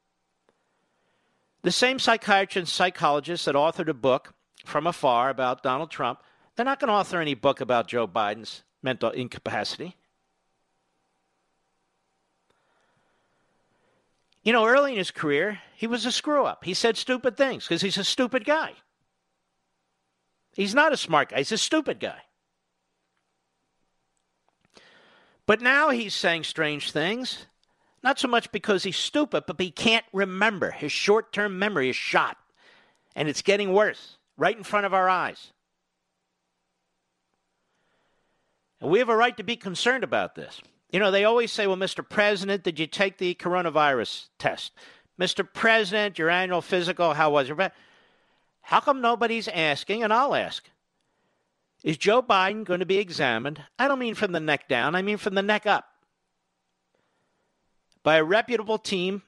The same psychiatrists and psychologists that authored a book from afar about Donald Trump, they're not going to author any book about Joe Biden's mental incapacity. You know, early in his career, he was a screw-up. He said stupid things because he's a stupid guy. He's not a smart guy. He's a stupid guy. But now he's saying strange things, not so much because he's stupid, but he can't remember. His short-term memory is shot, and it's getting worse right in front of our eyes. And we have a right to be concerned about this. You know, they always say, well, Mr. President, did you take the coronavirus test? Mr. President, your annual physical, how was it? How come nobody's asking, and I'll ask, is Joe Biden going to be examined? I don't mean from the neck down, I mean from the neck up, by a reputable team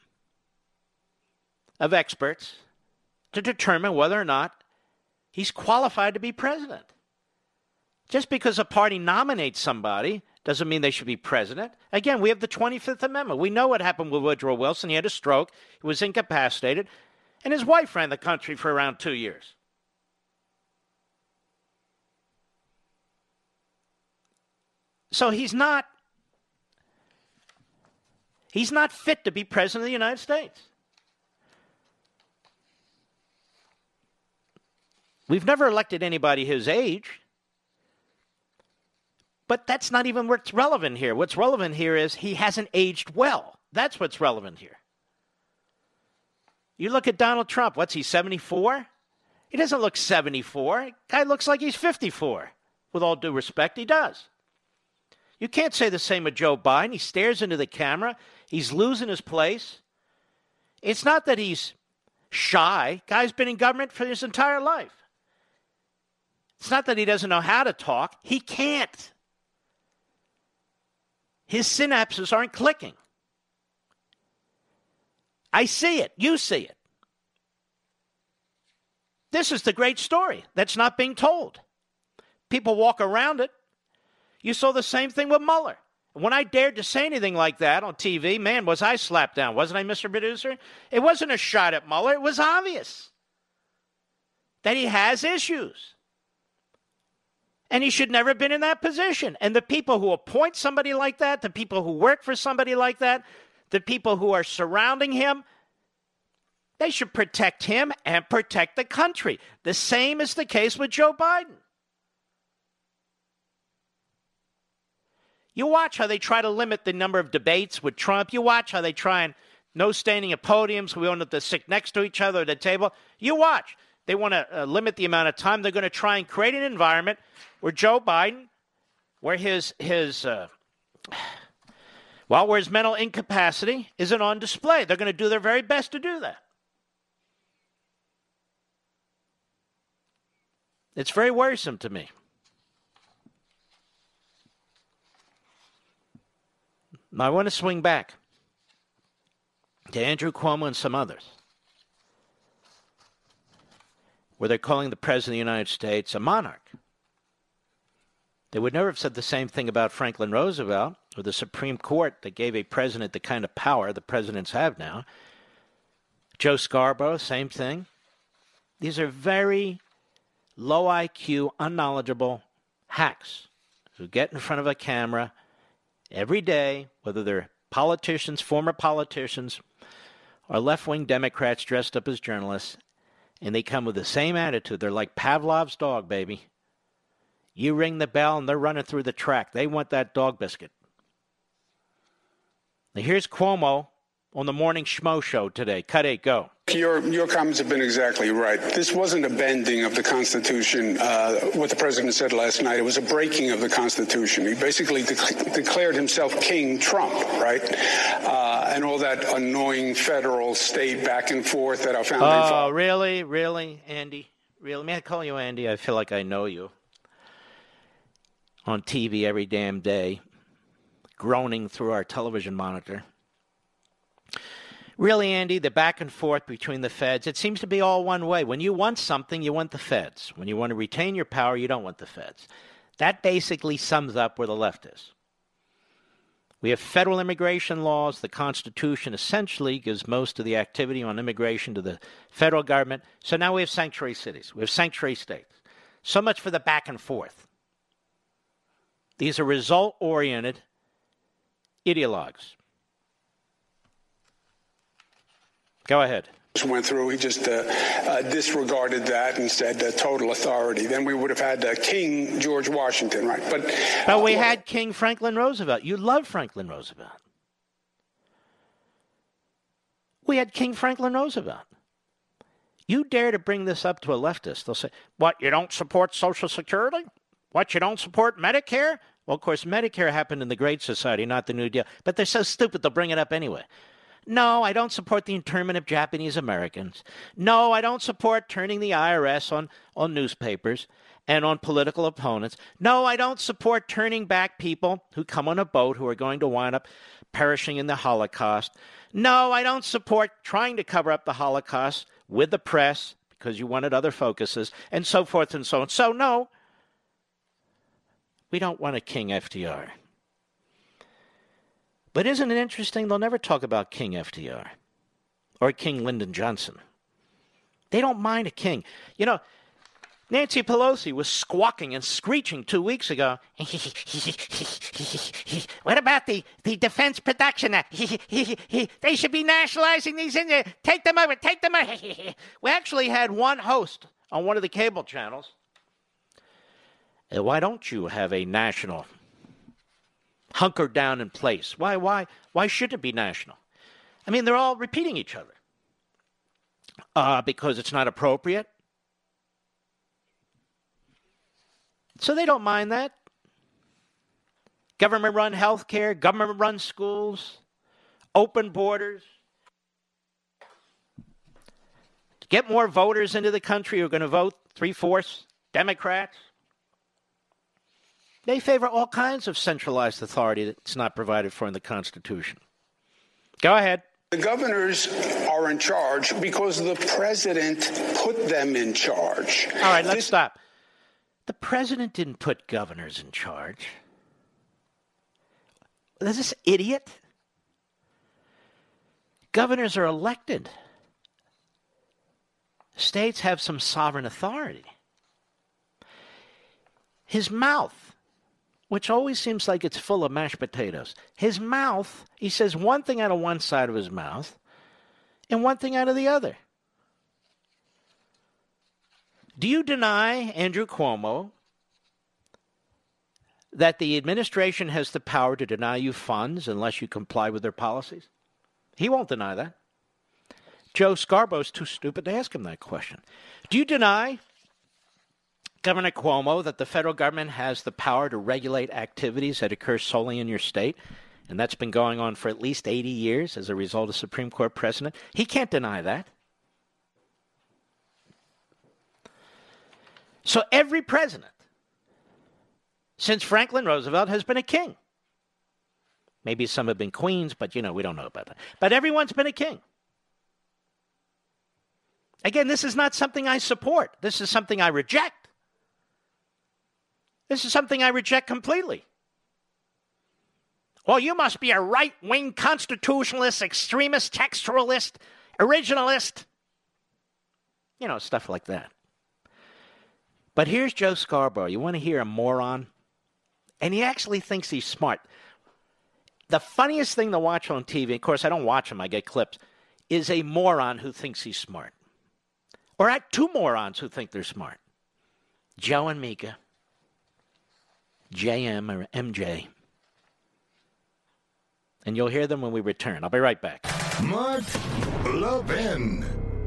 of experts to determine whether or not he's qualified to be president. Just because a party nominates somebody doesn't mean they should be president. Again, we have the 25th Amendment. We know what happened with Woodrow Wilson. He had a stroke. He was incapacitated. And his wife ran the country for around 2 years. So he's not fit to be president of the United States. We've never elected anybody his age. But that's not even what's relevant here. What's relevant here is he hasn't aged well. That's what's relevant here. You look at Donald Trump. What's he, 74? He doesn't look 74. Guy looks like he's 54. With all due respect, he does. You can't say the same of Joe Biden. He stares into the camera. He's losing his place. It's not that he's shy. Guy's been in government for his entire life. It's not that he doesn't know how to talk. He can't. His synapses aren't clicking. I see it. You see it. This is the great story that's not being told. People walk around it. You saw the same thing with Mueller. When I dared to say anything like that on TV, man, was I slapped down. Wasn't I, Mr. Producer? It wasn't a shot at Mueller. It was obvious that he has issues. And he should never have been in that position. And the people who appoint somebody like that, the people who work for somebody like that, the people who are surrounding him, they should protect him and protect the country. The same is the case with Joe Biden. You watch how they try to limit the number of debates with Trump. You watch how they try and no standing at podiums. We don't have to sit next to each other at a table. You watch. They want to limit the amount of time. They're going to try and create an environment where Joe Biden, where his mental incapacity isn't on display. They're going to do their very best to do that. It's very worrisome to me. Now, I want to swing back to Andrew Cuomo and some others, where they're calling the President of the United States a monarch. They would never have said the same thing about Franklin Roosevelt or the Supreme Court that gave a president the kind of power the presidents have now. Joe Scarborough, same thing. These are very low IQ, unknowledgeable hacks who get in front of a camera every day, whether they're politicians, former politicians, or left-wing Democrats dressed up as journalists, and they come with the same attitude. They're like Pavlov's dog, baby. You ring the bell, and they're running through the track. They want that dog biscuit. Now, here's Cuomo on the Morning Schmo Show today. Cut 8, go. Your comments have been exactly right. This wasn't a bending of the Constitution, what the president said last night. It was a breaking of the Constitution. He basically declared himself King Trump, right? And all that annoying federal state back and forth that our founding father. Oh, really? Really, Andy? Really? May I call you Andy? I feel like I know you. On TV every damn day, groaning through our television monitor. Really, Andy, the back and forth between the feds, it seems to be all one way. When you want something, you want the feds. When you want to retain your power, you don't want the feds. That basically sums up where the left is. We have federal immigration laws. The Constitution essentially gives most of the activity on immigration to the federal government. So now we have sanctuary cities. We have sanctuary states. So much for the back and forth. These are result-oriented ideologues. Go ahead. Went through, he just disregarded that and said total authority. Then we would have had King George Washington, right? But we had King Franklin Roosevelt. You love Franklin Roosevelt. We had King Franklin Roosevelt. You dare to bring this up to a leftist, they'll say, what, you don't support Social Security? What, you don't support Medicare? Well, of course, Medicare happened in the Great Society, not the New Deal. But they're so stupid, they'll bring it up anyway. No, I don't support the internment of Japanese Americans. No, I don't support turning the IRS on newspapers and on political opponents. No, I don't support turning back people who come on a boat who are going to wind up perishing in the Holocaust. No, I don't support trying to cover up the Holocaust with the press because you wanted other focuses, and so forth and so on. So, no, we don't want a King FDR. But isn't it interesting? They'll never talk about King FDR or King Lyndon Johnson. They don't mind a king. You know, Nancy Pelosi was squawking and screeching 2 weeks ago. What about the Defense Production Act? They should be nationalizing these in there. Take them over, take them over. We actually had one host on one of the cable channels. Why don't you have a national hunkered down in place? Why should it be national? I mean, they're all repeating each other. Because it's not appropriate. So they don't mind that. Government-run health care, government-run schools, open borders. To get more voters into the country who are going to vote 3/4 Democrats. They favor all kinds of centralized authority that's not provided for in the Constitution. Go ahead. The governors are in charge because the president put them in charge. All right, let's stop. The president didn't put governors in charge. Is this idiot? Governors are elected. States have some sovereign authority. His mouth, which always seems like it's full of mashed potatoes. His mouth, he says one thing out of one side of his mouth and one thing out of the other. Do you deny, Andrew Cuomo, that the administration has the power to deny you funds unless you comply with their policies? He won't deny that. Joe Scarborough's too stupid to ask him that question. Do you deny, Governor Cuomo, that the federal government has the power to regulate activities that occur solely in your state? And that's been going on for at least 80 years as a result of Supreme Court precedent. He can't deny that. So every president since Franklin Roosevelt has been a king. Maybe some have been queens, but, we don't know about that. But everyone's been a king. Again, this is not something I support. This is something I reject. This is something I reject completely. Well, you must be a right-wing constitutionalist, extremist, textualist, originalist. Stuff like that. But here's Joe Scarborough. You want to hear a moron? And he actually thinks he's smart. The funniest thing to watch on TV, of course, I don't watch him, I get clips, is a moron who thinks he's smart. Or two morons who think they're smart. Joe and Mika. JM or MJ. And you'll hear them when we return. I'll be right back. Mark Levin.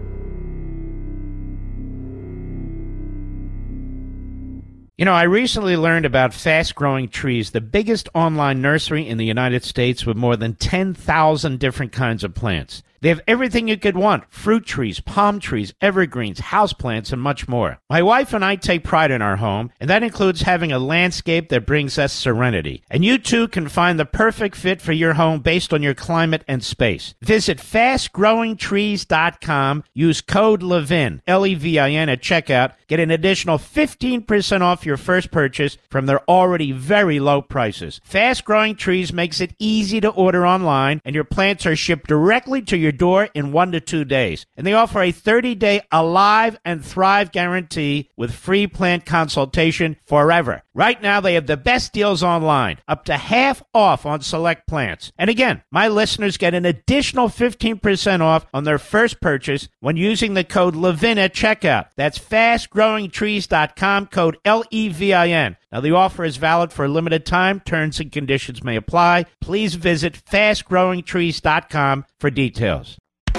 You know, I recently learned about Fast Growing Trees, the biggest online nursery in the United States with more than 10,000 different kinds of plants. They have everything you could want: fruit trees, palm trees, evergreens, houseplants, and much more. My wife and I take pride in our home, and that includes having a landscape that brings us serenity. And you too can find the perfect fit for your home based on your climate and space. Visit fastgrowingtrees.com. Use code LEVIN, L-E-V-I-N, at checkout. Get an additional 15% off your first purchase from their already very low prices. Fast Growing Trees makes it easy to order online, and your plants are shipped directly to your door in 1 to 2 days. And they offer a 30-day Alive and Thrive guarantee with free plant consultation forever. Right now, they have the best deals online, up to half off on select plants. And again, my listeners get an additional 15% off on their first purchase when using the code LEVIN at checkout. That's fastgrowingtrees.com, code LEVIN. Now, the offer is valid for a limited time. Terms and conditions may apply. Please visit fastgrowingtrees.com for details.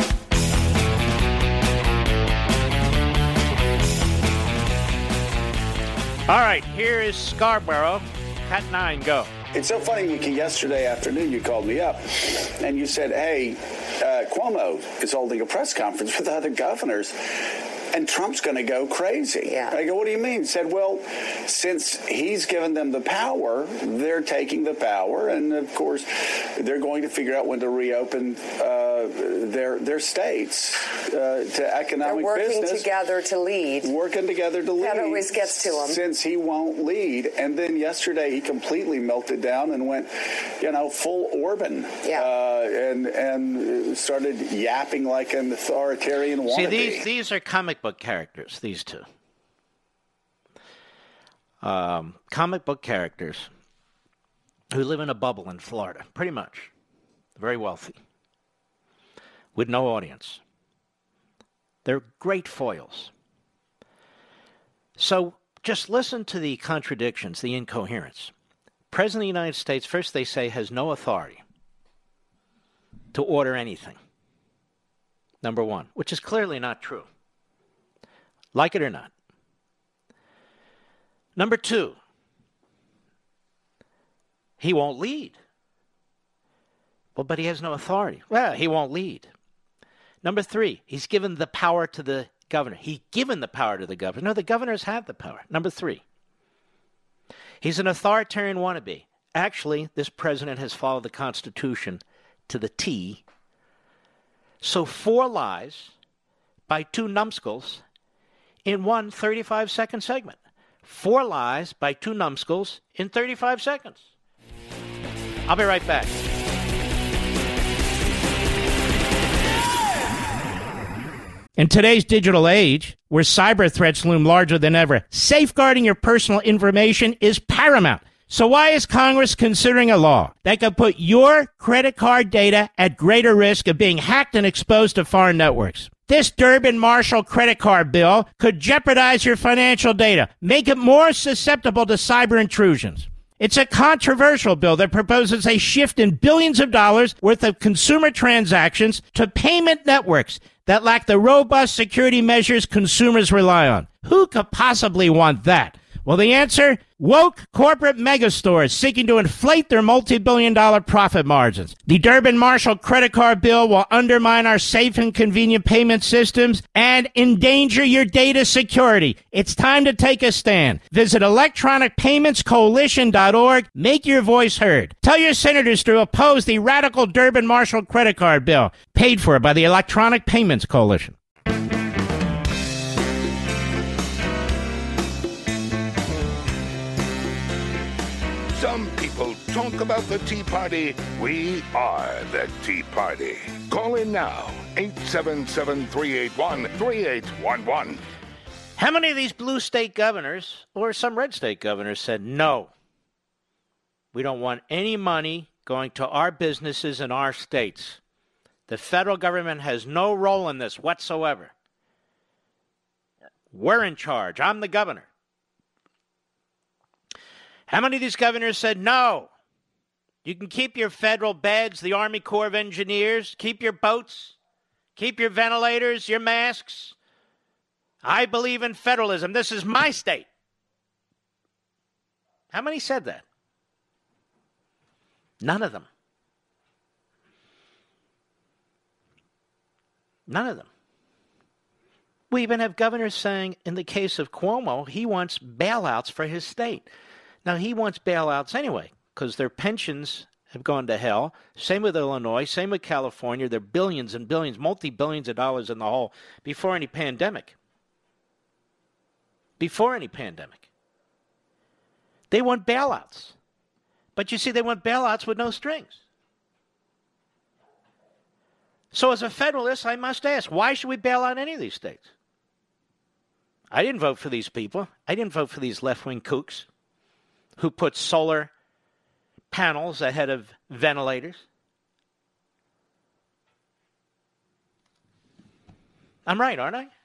All right, here is Scarborough. Cut 9, go. It's so funny, Mickey. Yesterday afternoon, you called me up and you said, hey, Cuomo is holding a press conference with other governors, and Trump's going to go crazy. Yeah. I go, what do you mean? He said, well, since he's given them the power, they're taking the power. And, of course, they're going to figure out when to reopen their states to economic business. They're working together to lead. Working together to lead. That always gets to him. Since he won't lead. And then yesterday he completely melted down and went, full Orban. Yeah. And started yapping like an authoritarian wannabe. See, these are comic book characters, these two. Comic book characters who live in a bubble in Florida, pretty much. Very wealthy. With no audience. They're great foils. So just listen to the contradictions, the incoherence. President of the United States, first they say, has no authority to order anything. Number one, which is clearly not true. Like it or not. Number two, he won't lead. Well, but he has no authority. Well, he won't lead. Number three, he's given the power to the governor. He's given the power to the governor. No, the governors have the power. Number three, he's an authoritarian wannabe. Actually, this president has followed the Constitution to the T. So 4 lies by 2 numbskulls in one 35-second segment. 4 lies by 2 numbskulls in 35 seconds. I'll be right back. In today's digital age, where cyber threats loom larger than ever, safeguarding your personal information is paramount. So why is Congress considering a law that could put your credit card data at greater risk of being hacked and exposed to foreign networks? This Durbin-Marshall credit card bill could jeopardize your financial data, make it more susceptible to cyber intrusions. It's a controversial bill that proposes a shift in billions of dollars worth of consumer transactions to payment networks that lack the robust security measures consumers rely on. Who could possibly want that? Well, the answer? Woke corporate megastores seeking to inflate their multi-billion-dollar profit margins. The Durbin-Marshall credit card bill will undermine our safe and convenient payment systems and endanger your data security. It's time to take a stand. Visit electronicpaymentscoalition.org. Make your voice heard. Tell your senators to oppose the radical Durbin-Marshall credit card bill, paid for by the Electronic Payments Coalition. Some people talk about the Tea Party. We are the Tea Party. Call in now, 877-381-3811. How many of these blue state governors or some red state governors said, no, we don't want any money going to our businesses in our states? The federal government has no role in this whatsoever. We're in charge. I'm the governor. How many of these governors said, no, you can keep your federal beds, the Army Corps of Engineers, keep your boats, keep your ventilators, your masks. I believe in federalism. This is my state. How many said that? None of them. None of them. We even have governors saying, in the case of Cuomo, he wants bailouts for his state. Now, he wants bailouts anyway, because their pensions have gone to hell. Same with Illinois, same with California. They're billions and billions, multi-billions of dollars in the hole before any pandemic. Before any pandemic. They want bailouts. But you see, they want bailouts with no strings. So as a federalist, I must ask, why should we bail out any of these states? I didn't vote for these people. I didn't vote for these left-wing kooks who put solar panels ahead of ventilators. I'm right, aren't I?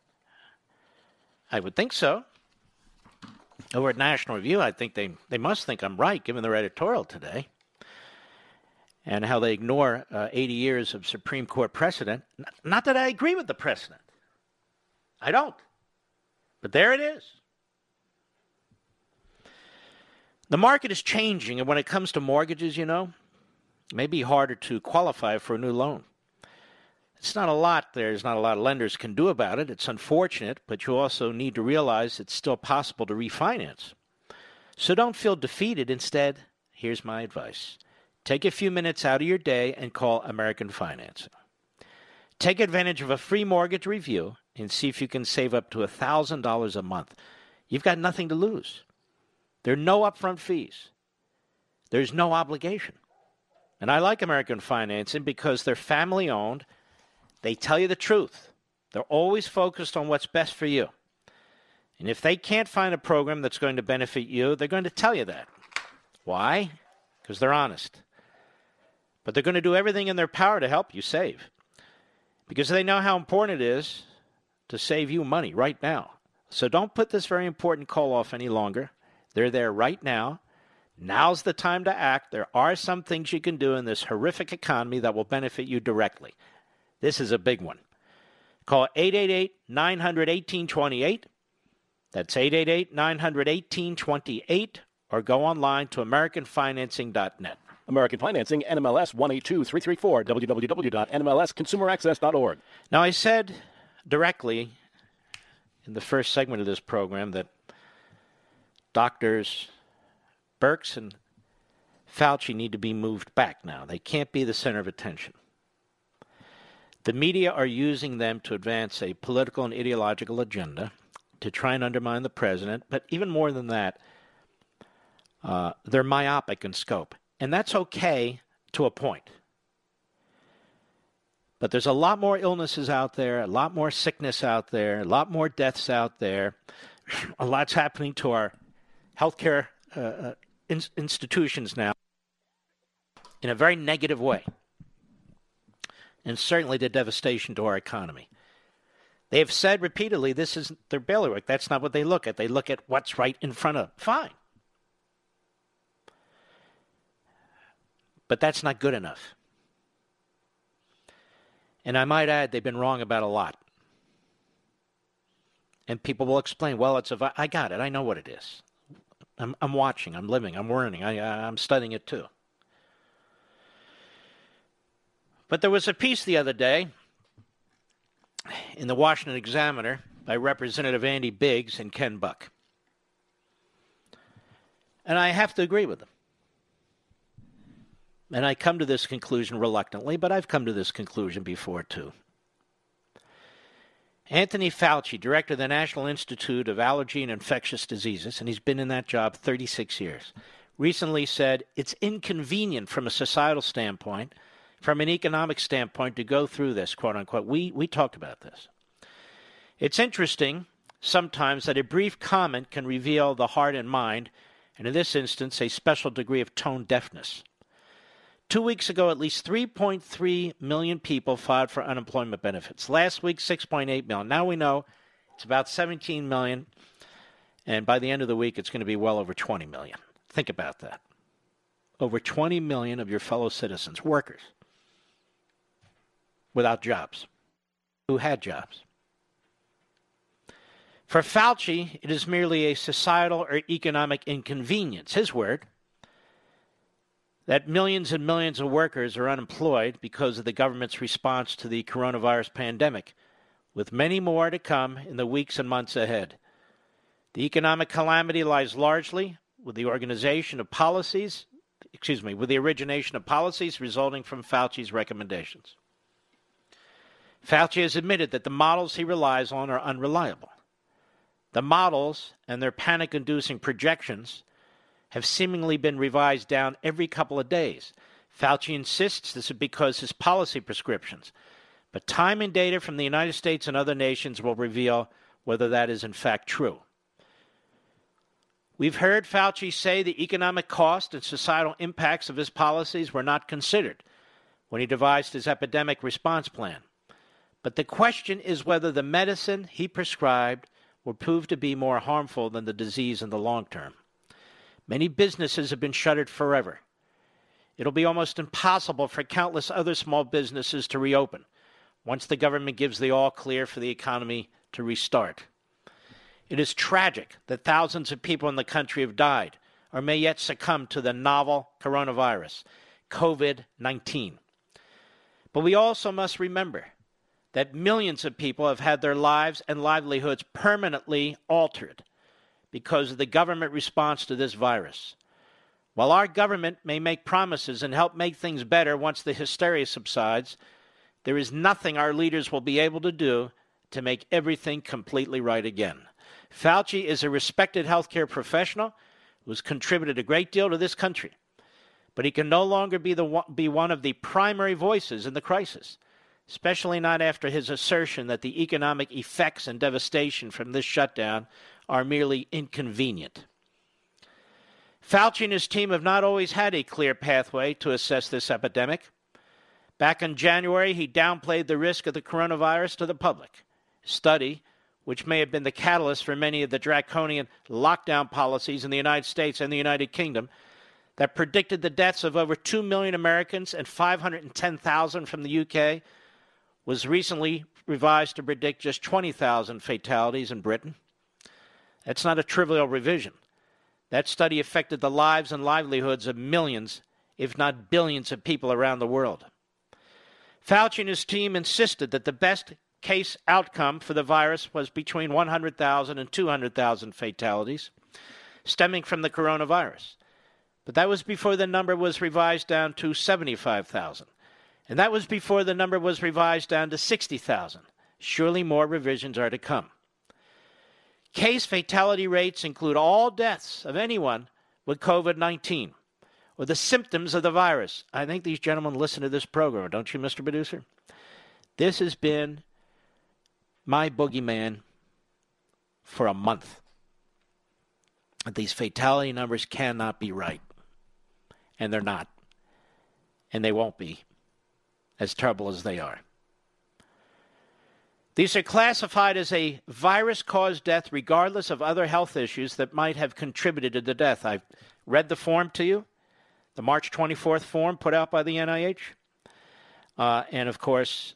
I would think so. Over at National Review, I think they must think I'm right, given their editorial today, and how they ignore 80 years of Supreme Court precedent. Not that I agree with the precedent. I don't. But there it is. The market is changing, and when it comes to mortgages, it may be harder to qualify for a new loan. It's not a lot. There's not a lot of lenders can do about it. It's unfortunate, but you also need to realize it's still possible to refinance. So don't feel defeated. Instead, here's my advice. Take a few minutes out of your day and call American Financing. Take advantage of a free mortgage review and see if you can save up to $1,000 a month. You've got nothing to lose. There are no upfront fees. There's no obligation. And I like American Financing because they're family-owned. They tell you the truth. They're always focused on what's best for you. And if they can't find a program that's going to benefit you, they're going to tell you that. Why? Because they're honest. But they're going to do everything in their power to help you save. Because they know how important it is to save you money right now. So don't put this very important call off any longer. They're there right now. Now's the time to act. There are some things you can do in this horrific economy that will benefit you directly. This is a big one. Call 888-900-1828. That's 888-900-1828. Or go online to AmericanFinancing.net. American Financing, NMLS 182334, www.nmlsconsumeraccess.org. Now, I said directly in the first segment of this program that Doctors Birx and Fauci need to be moved back now. They can't be the center of attention. The media are using them to advance a political and ideological agenda to try and undermine the president. But even more than that, they're myopic in scope. And that's okay to a point. But there's a lot more illnesses out there, a lot more sickness out there, a lot more deaths out there. A lot's happening to our healthcare institutions now in a very negative way. And certainly the devastation to our economy. They have said repeatedly this isn't their bailiwick. That's not what they look at. They look at what's right in front of them. Fine. But that's not good enough. And I might add, they've been wrong about a lot. And people will explain, well, I got it. I know what it is. I'm watching. I'm living. I'm learning. I'm studying it too. But there was a piece the other day in the Washington Examiner by Representative Andy Biggs and Ken Buck. And I have to agree with them. And I come to this conclusion reluctantly, but I've come to this conclusion before, too. Anthony Fauci, director of the National Institute of Allergy and Infectious Diseases, and he's been in that job 36 years, recently said it's inconvenient from a societal standpoint, from an economic standpoint, to go through this, quote unquote. We talked about this. It's interesting. sometimes that a brief comment can reveal the heart and mind, and in this instance, a special degree of tone deafness. 2 weeks ago, at least 3.3 million people filed for unemployment benefits. Last week, 6.8 million. Now we know it's about 17 million, and by the end of the week, it's going to be well over 20 million. Think about that. Over 20 million of your fellow citizens, workers, without jobs, who had jobs. For Fauci, it is merely a societal or economic inconvenience, his word, that millions and millions of workers are unemployed because of the government's response to the coronavirus pandemic, with many more to come in the weeks and months ahead. The economic calamity lies largely with the origination of policies resulting from Fauci's recommendations. Fauci has admitted that the models he relies on are unreliable. The models and their panic-inducing projections have seemingly been revised down every couple of days. Fauci insists this is because his policy prescriptions, but time and data from the United States and other nations will reveal whether that is in fact true. We've heard Fauci say the economic cost and societal impacts of his policies were not considered when he devised his epidemic response plan. But the question is whether the medicine he prescribed will prove to be more harmful than the disease in the long term. Many businesses have been shuttered forever. It'll be almost impossible for countless other small businesses to reopen once the government gives the all clear for the economy to restart. It is tragic that thousands of people in the country have died or may yet succumb to the novel coronavirus, COVID-19. But we also must remember that millions of people have had their lives and livelihoods permanently altered because of the government response to this virus. While our government may make promises and help make things better once the hysteria subsides, there is nothing our leaders will be able to do to make everything completely right again. Fauci is a respected healthcare professional who has contributed a great deal to this country, but he can no longer be one of the primary voices in the crisis, especially not after his assertion that the economic effects and devastation from this shutdown are merely inconvenient. Fauci and his team have not always had a clear pathway to assess this epidemic. Back in January, he downplayed the risk of the coronavirus to the public. A study, which may have been the catalyst for many of the draconian lockdown policies in the United States and the United Kingdom, that predicted the deaths of over 2 million Americans and 510,000 from the UK, was recently revised to predict just 20,000 fatalities in Britain. That's not a trivial revision. That study affected the lives and livelihoods of millions, if not billions, of people around the world. Fauci and his team insisted that the best case outcome for the virus was between 100,000 and 200,000 fatalities stemming from the coronavirus. But that was before the number was revised down to 75,000. And that was before the number was revised down to 60,000. Surely more revisions are to come. Case fatality rates include all deaths of anyone with COVID-19 or the symptoms of the virus. I think these gentlemen listen to this program, don't you, Mr. Producer? This has been my boogeyman for a month. These fatality numbers cannot be right. And they're not. And they won't be, as terrible as they are. These are classified as a virus-caused death regardless of other health issues that might have contributed to the death. I've read the form to you, the March 24th form put out by the NIH. And, of course,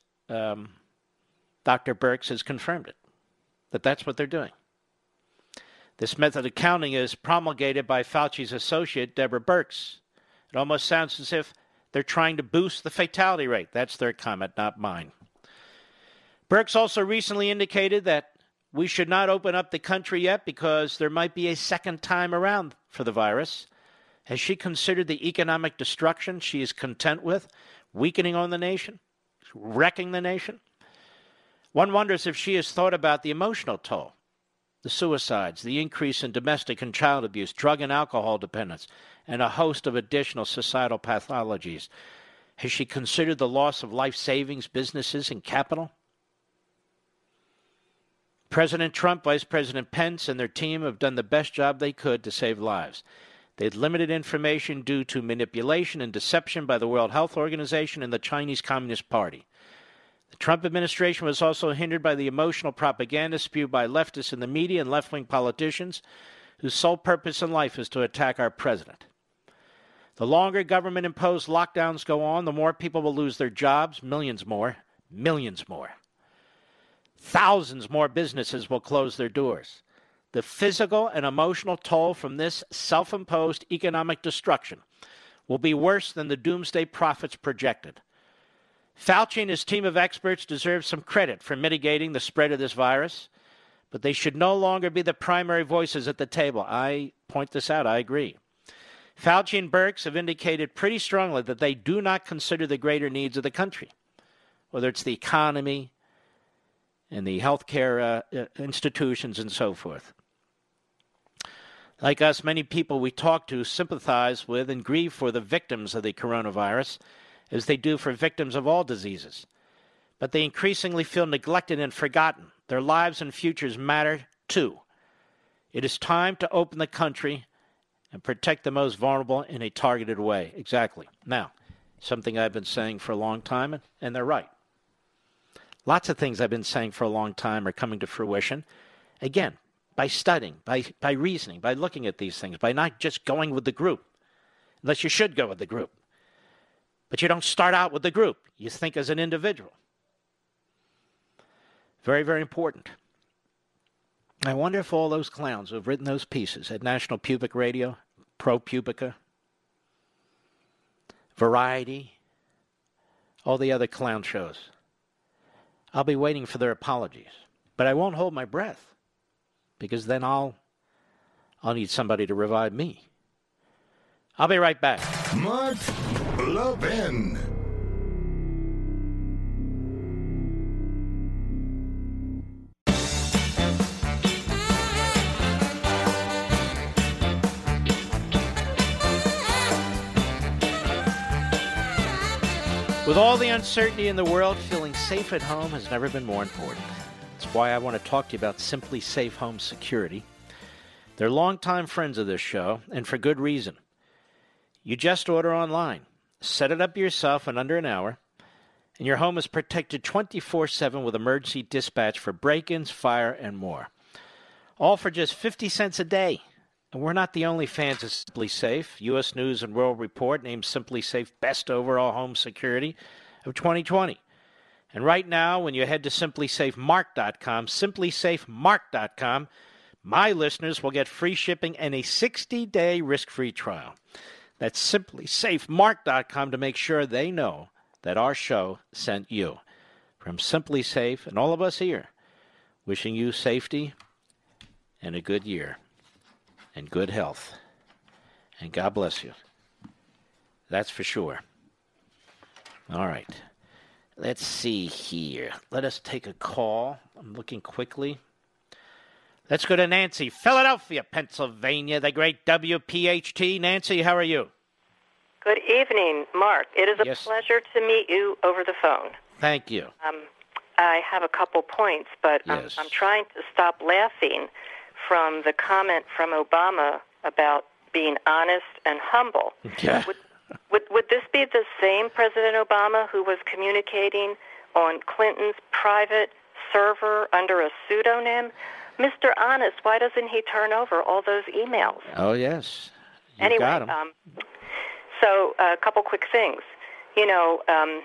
Dr. Birx has confirmed it, that that's what they're doing. This method of counting is promulgated by Fauci's associate, Deborah Birx. It almost sounds as if they're trying to boost the fatality rate. That's their comment, not mine. Birx also recently indicated that we should not open up the country yet because there might be a second time around for the virus. Has she considered the economic destruction she is content with, weakening on the nation, wrecking the nation? One wonders if she has thought about the emotional toll, the suicides, the increase in domestic and child abuse, drug and alcohol dependence, and a host of additional societal pathologies. Has she considered the loss of life savings, businesses, and capital? President Trump, Vice President Pence, and their team have done the best job they could to save lives. They had limited information due to manipulation and deception by the World Health Organization and the Chinese Communist Party. The Trump administration was also hindered by the emotional propaganda spewed by leftists in the media and left-wing politicians whose sole purpose in life is to attack our president. The longer government-imposed lockdowns go on, the more people will lose their jobs, millions more. Thousands more businesses will close their doors. The physical and emotional toll from this self-imposed economic destruction will be worse than the doomsday prophets projected. Fauci and his team of experts deserve some credit for mitigating the spread of this virus, but they should no longer be the primary voices at the table. I point this out. I agree. Fauci and Birx have indicated pretty strongly that they do not consider the greater needs of the country, whether it's the economy and the healthcare institutions and so forth. Like us, many people we talk to sympathize with and grieve for the victims of the coronavirus, as they do for victims of all diseases. But they increasingly feel neglected and forgotten. Their lives and futures matter, too. It is time to open the country and protect the most vulnerable in a targeted way. Exactly. Now, something I've been saying for a long time, and they're right. Lots of things I've been saying for a long time are coming to fruition. Again, by studying, by reasoning, by looking at these things, by not just going with the group, unless you should go with the group. But you don't start out with the group. You think as an individual. Very, very important. I wonder if all those clowns who have written those pieces at National Pubic Radio, ProPubica, Variety, all the other clown shows, I'll be waiting for their apologies. But I won't hold my breath, because then I'll need somebody to revive me. I'll be right back. Mark Levin. With all the uncertainty in the world, feeling safe at home has never been more important. That's why I want to talk to you about Simply Safe Home Security. They're longtime friends of this show, and for good reason. You just order online, set it up yourself in under an hour, and your home is protected 24/7 with emergency dispatch for break-ins, fire, and more. All for just 50 cents a day. And we're not the only fans of Simply Safe. U.S. News and World Report named Simply Safe Best Overall Home Security of 2020. And right now, when you head to simplysafemark.com, simplysafemark.com, my listeners will get free shipping and a 60-day risk-free trial. That's simplysafemark.com to make sure they know that our show sent you. From Simply Safe and all of us here, wishing you safety and a good year. And good health. And God bless you. That's for sure. All right. Let's see here. Let us take a call. I'm looking quickly. Let's go to Nancy, Philadelphia, Pennsylvania, the great WPHT. Nancy, how are you? Good evening, Mark. It is a pleasure to meet you over the phone. Thank you. I have a couple points, but I'm trying to stop laughing from the comment from Obama about being honest and humble. Yeah. Would this be the same President Obama who was communicating on Clinton's private server under a pseudonym? Mr. Honest, why doesn't he turn over all those emails? Oh, yes. Anyway, got 'em. So a couple quick things. You know,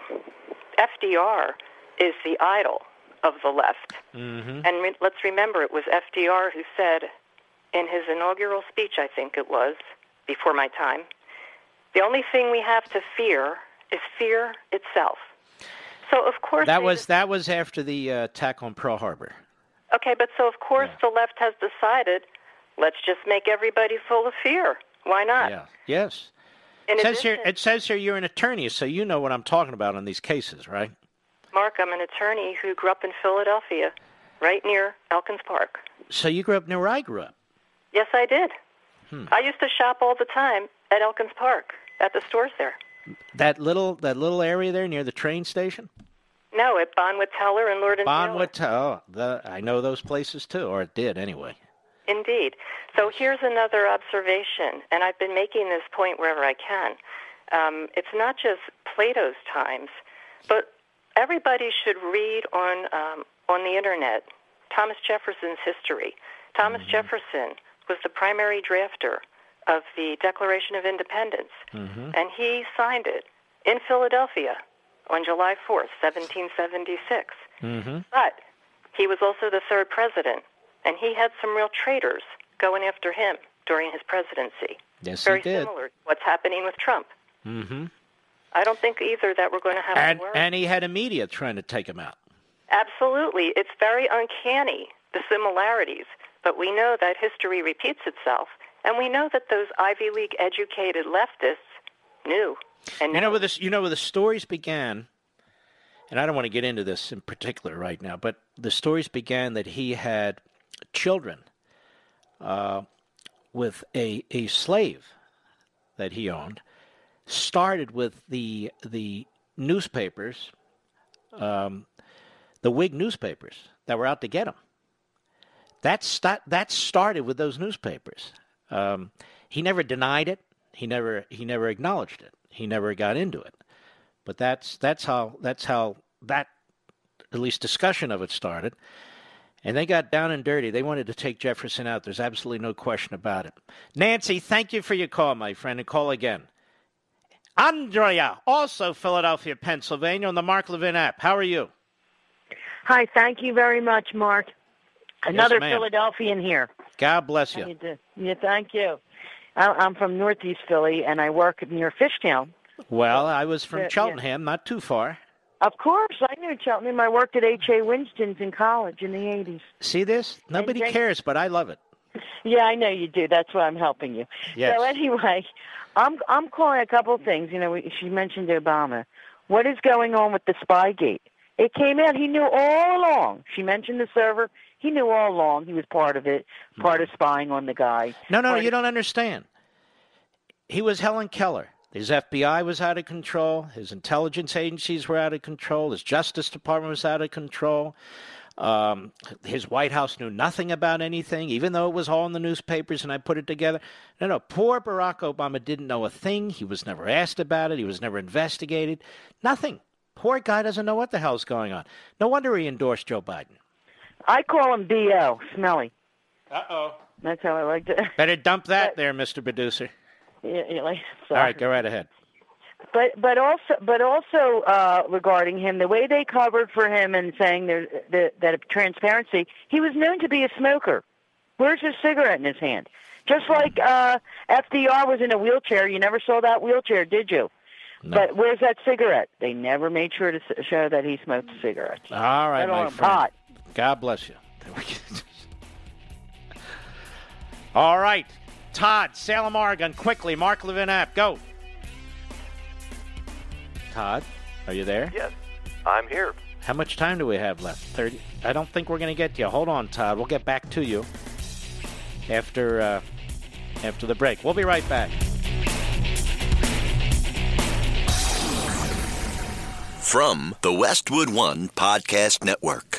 FDR is the idol of the left. Mm-hmm. And let's remember, it was FDR who said in his inaugural speech, I think it was, before my time, the only thing we have to fear is fear itself. So, of course... That was after the attack on Pearl Harbor. Okay, but so, of course, the left has decided, let's just make everybody full of fear. Why not? Yeah. Yes. It says here you're an attorney, so you know what I'm talking about on these cases, right? Mark, I'm an attorney who grew up in Philadelphia, right near Elkins Park. So you grew up near where I grew up? Yes, I did. I used to shop all the time at Elkins Park, at the stores there. That little area there near the train station? No, at Bonwood Teller and Lord and Taylor. Bonwood Teller. I know those places too, or it did anyway. Indeed. So here's another observation, and I've been making this point wherever I can. It's not just Plato's times, but everybody should read on the Internet Thomas Jefferson's history. Thomas Jefferson was the primary drafter of the Declaration of Independence, and he signed it in Philadelphia on July 4th, 1776. But he was also the third president, and he had some real traitors going after him during his presidency. Yes, Very he did. similar to what's happening with Trump. I don't think either that we're going to have a war. And he had a media trying to take him out. Absolutely. It's very uncanny, the similarities. But we know that history repeats itself, and we know that those Ivy League educated leftists knew. And where the stories began, and I don't want to get into this in particular right now, but the stories began that he had children with a slave that he owned, started with the newspapers, the Whig newspapers that were out to get him. That started with those newspapers. He never denied it. He never acknowledged it. He never got into it. But that's how that at least discussion of it started. And they got down and dirty. They wanted to take Jefferson out. There's absolutely no question about it. Nancy, thank you for your call, my friend, and call again. Andrea, also Philadelphia, Pennsylvania, on the Mark Levin app. How are you? Hi, thank you very much, Mark. Another ma'am. Philadelphian here. God bless you. How you do? Yeah, thank you. I'm from Northeast Philly, and I work near Fishtown. Well, I was from Cheltenham, not too far. Of course, I knew Cheltenham. I worked at H.A. Winston's in college in the 80s. See this? Nobody cares, but I love it. Yeah, I know you do. That's why I'm helping you. Yes. So anyway, I'm calling a couple of things. You know, she mentioned Obama. What is going on with the Spygate? It came out. He knew all along. She mentioned the server. He knew all along he was part of it, part of spying on the guy. No, you don't understand. He was Helen Keller. His FBI was out of control. His intelligence agencies were out of control. His Justice Department was out of control. His White House knew nothing about anything, even though it was all in the newspapers and I put it together. No, poor Barack Obama didn't know a thing. He was never asked about it. He was never investigated. Nothing. Poor guy doesn't know what the hell's going on. No wonder he endorsed Joe Biden. I call him B.O., Smelly. Uh-oh. That's how I like to... Better dump that there, Mr. Producer. Yeah, all right, go right ahead. But also regarding him, the way they covered for him and saying that transparency, he was known to be a smoker. Where's his cigarette in his hand? Just like FDR was in a wheelchair. You never saw that wheelchair, did you? No. But where's that cigarette? They never made sure to show that he smoked cigarettes. All right, my friend. Pot. God bless you. All right. Todd, Salem, Oregon, quickly. Mark Levin app, go. Todd, are you there? Yes, I'm here. How much time do we have left? 30? I don't think we're going to get to you. Hold on, Todd. We'll get back to you after the break. We'll be right back. From the Westwood One Podcast Network.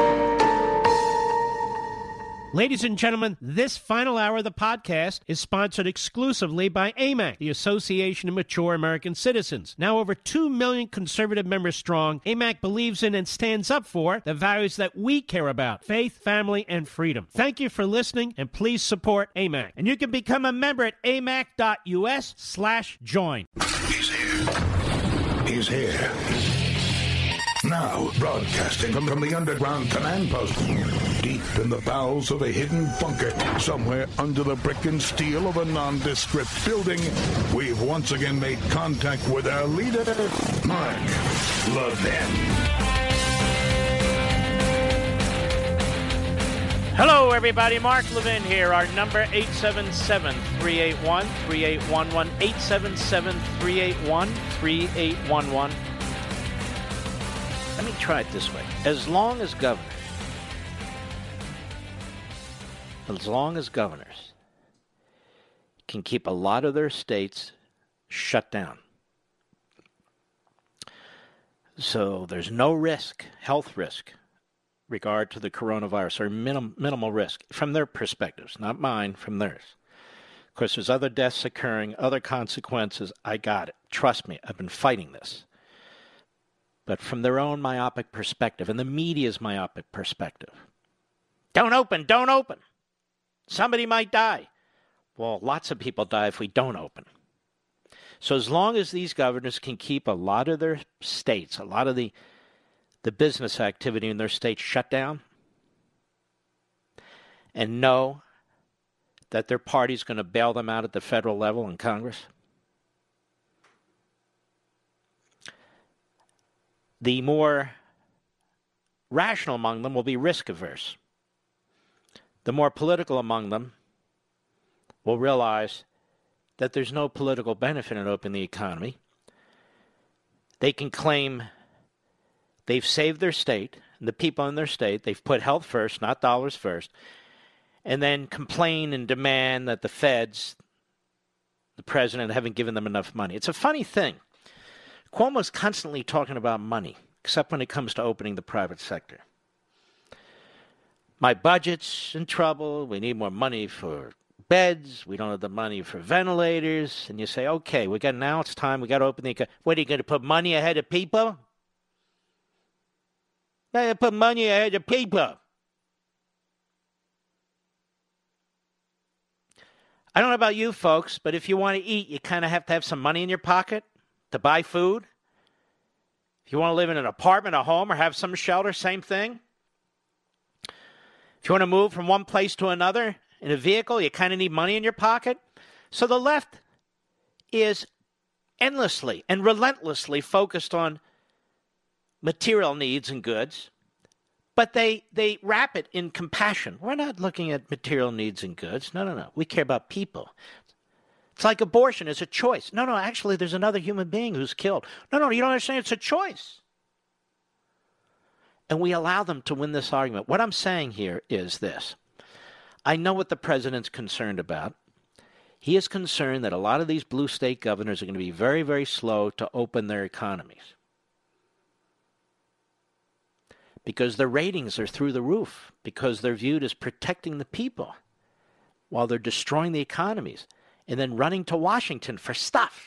Ladies and gentlemen, this final hour of the podcast is sponsored exclusively by AMAC, the Association of Mature American Citizens. Now over 2 million conservative members strong, AMAC believes in and stands up for the values that we care about: faith, family, and freedom. Thank you for listening, and please support AMAC. And you can become a member at amac.us/join. He's here. Now, broadcasting from the underground command post, deep in the bowels of a hidden bunker, somewhere under the brick and steel of a nondescript building, we've once again made contact with our leader, Mark Levin. Hello, everybody. Mark Levin here. Our number, 877-381-3811, 877-381-3811. Let me try it this way. As long as governors can keep a lot of their states shut down, So there's no risk, health risk, regard to the coronavirus, or minimal risk from their perspectives, not mine, from theirs. Of course, there's other deaths occurring, other consequences. I got it. Trust me, I've been fighting this. But from their own myopic perspective, and the media's myopic perspective. Don't open, don't open. Somebody might die. Well, lots of people die if we don't open. So as long as these governors can keep a lot of their states, a lot of the business activity in their states shut down, and know that their party's going to bail them out at the federal level in Congress, the more rational among them will be risk averse. The more political among them will realize that there's no political benefit in opening the economy. They can claim they've saved their state, the people in their state, they've put health first, not dollars first, and then complain and demand that the feds, the president, haven't given them enough money. It's a funny thing. Cuomo's constantly talking about money, except when it comes to opening the private sector. My budget's in trouble. We need more money for beds. We don't have the money for ventilators. And you say, okay, now it's time. We got to open the economy. What, are you going to put money ahead of people? Put money ahead of people. I don't know about you folks, but if you want to eat, you kind of have to have some money in your pocket to buy food. If you want to live in an apartment, a home, or have some shelter, same thing. If you want to move from one place to another in a vehicle, you kind of need money in your pocket. So the left is endlessly and relentlessly focused on material needs and goods, but they wrap it in compassion. We're not looking at material needs and goods. No. We care about people. It's like abortion is a choice. No, actually, there's another human being who's killed. No, you don't understand. It's a choice. And we allow them to win this argument. What I'm saying here is this. I know what the president's concerned about. He is concerned that a lot of these blue state governors are going to be very, very slow to open their economies, because their ratings are through the roof, because they're viewed as protecting the people while they're destroying the economies and then running to Washington for stuff.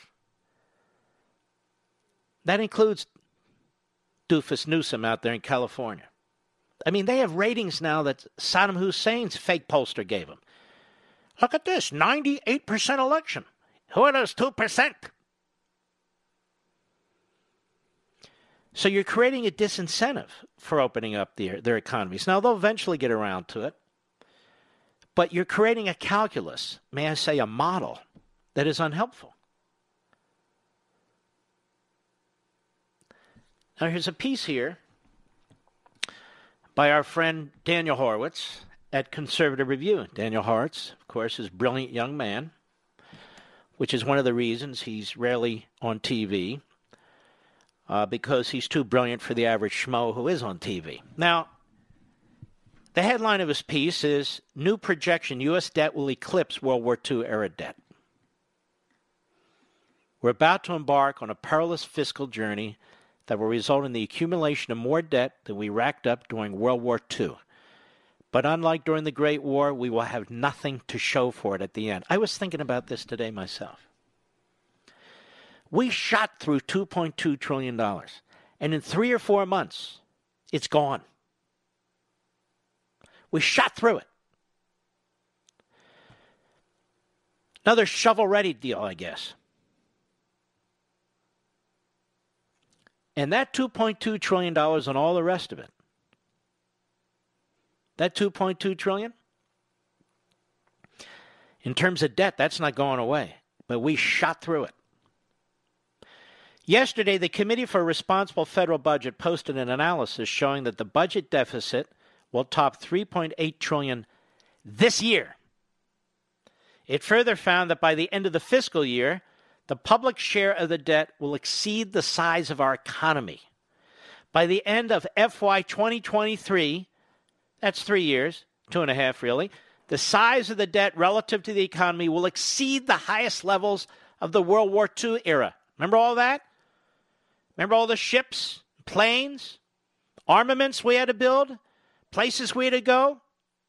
That includes Doofus Newsom out there in California. I mean, they have ratings now that Saddam Hussein's fake pollster gave them. Look at this, 98% election. Who are those 2%? So you're creating a disincentive for opening up their economies. Now, they'll eventually get around to it, but you're creating a calculus, may I say a model, that is unhelpful. Now, here's a piece here by our friend Daniel Horowitz at Conservative Review. Daniel Horowitz, of course, is a brilliant young man, which is one of the reasons he's rarely on TV, because he's too brilliant for the average schmo who is on TV. Now, the headline of his piece is, New Projection, U.S. Debt Will Eclipse World War II-Era Debt. We're about to embark on a perilous fiscal journey that will result in the accumulation of more debt than we racked up during World War II. But unlike during the Great War, we will have nothing to show for it at the end. I was thinking about this today myself. We shot through $2.2 trillion, and in 3 or 4 months, it's gone. We shot through it. Another shovel-ready deal, I guess. And that $2.2 trillion and all the rest of it, that $2.2 trillion, in terms of debt, that's not going away. But we shot through it. Yesterday, the Committee for a Responsible Federal Budget posted an analysis showing that the budget deficit will top $3.8 trillion this year. It further found that by the end of the fiscal year, the public share of the debt will exceed the size of our economy. By the end of FY 2023, that's 3 years, 2.5 really, the size of the debt relative to the economy will exceed the highest levels of the World War II era. Remember all that? Remember all the ships, planes, armaments we had to build, places we had to go.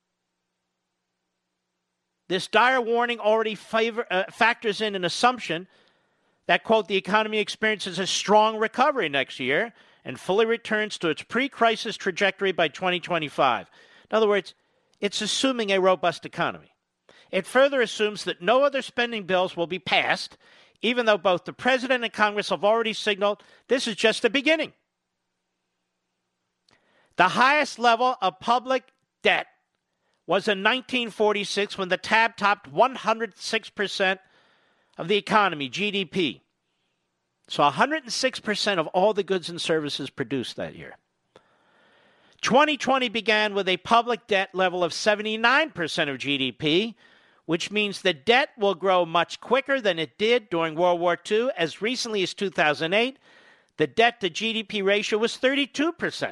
This dire warning already factors in an assumption that, quote, the economy experiences a strong recovery next year and fully returns to its pre-crisis trajectory by 2025. In other words, it's assuming a robust economy. It further assumes that no other spending bills will be passed, even though both the President and Congress have already signaled this is just the beginning. The highest level of public debt was in 1946 when the tab topped 106% of the economy, GDP. So 106% of all the goods and services produced that year. 2020 began with a public debt level of 79% of GDP, which means the debt will grow much quicker than it did during World War II. As recently as 2008, the debt to GDP ratio was 32%.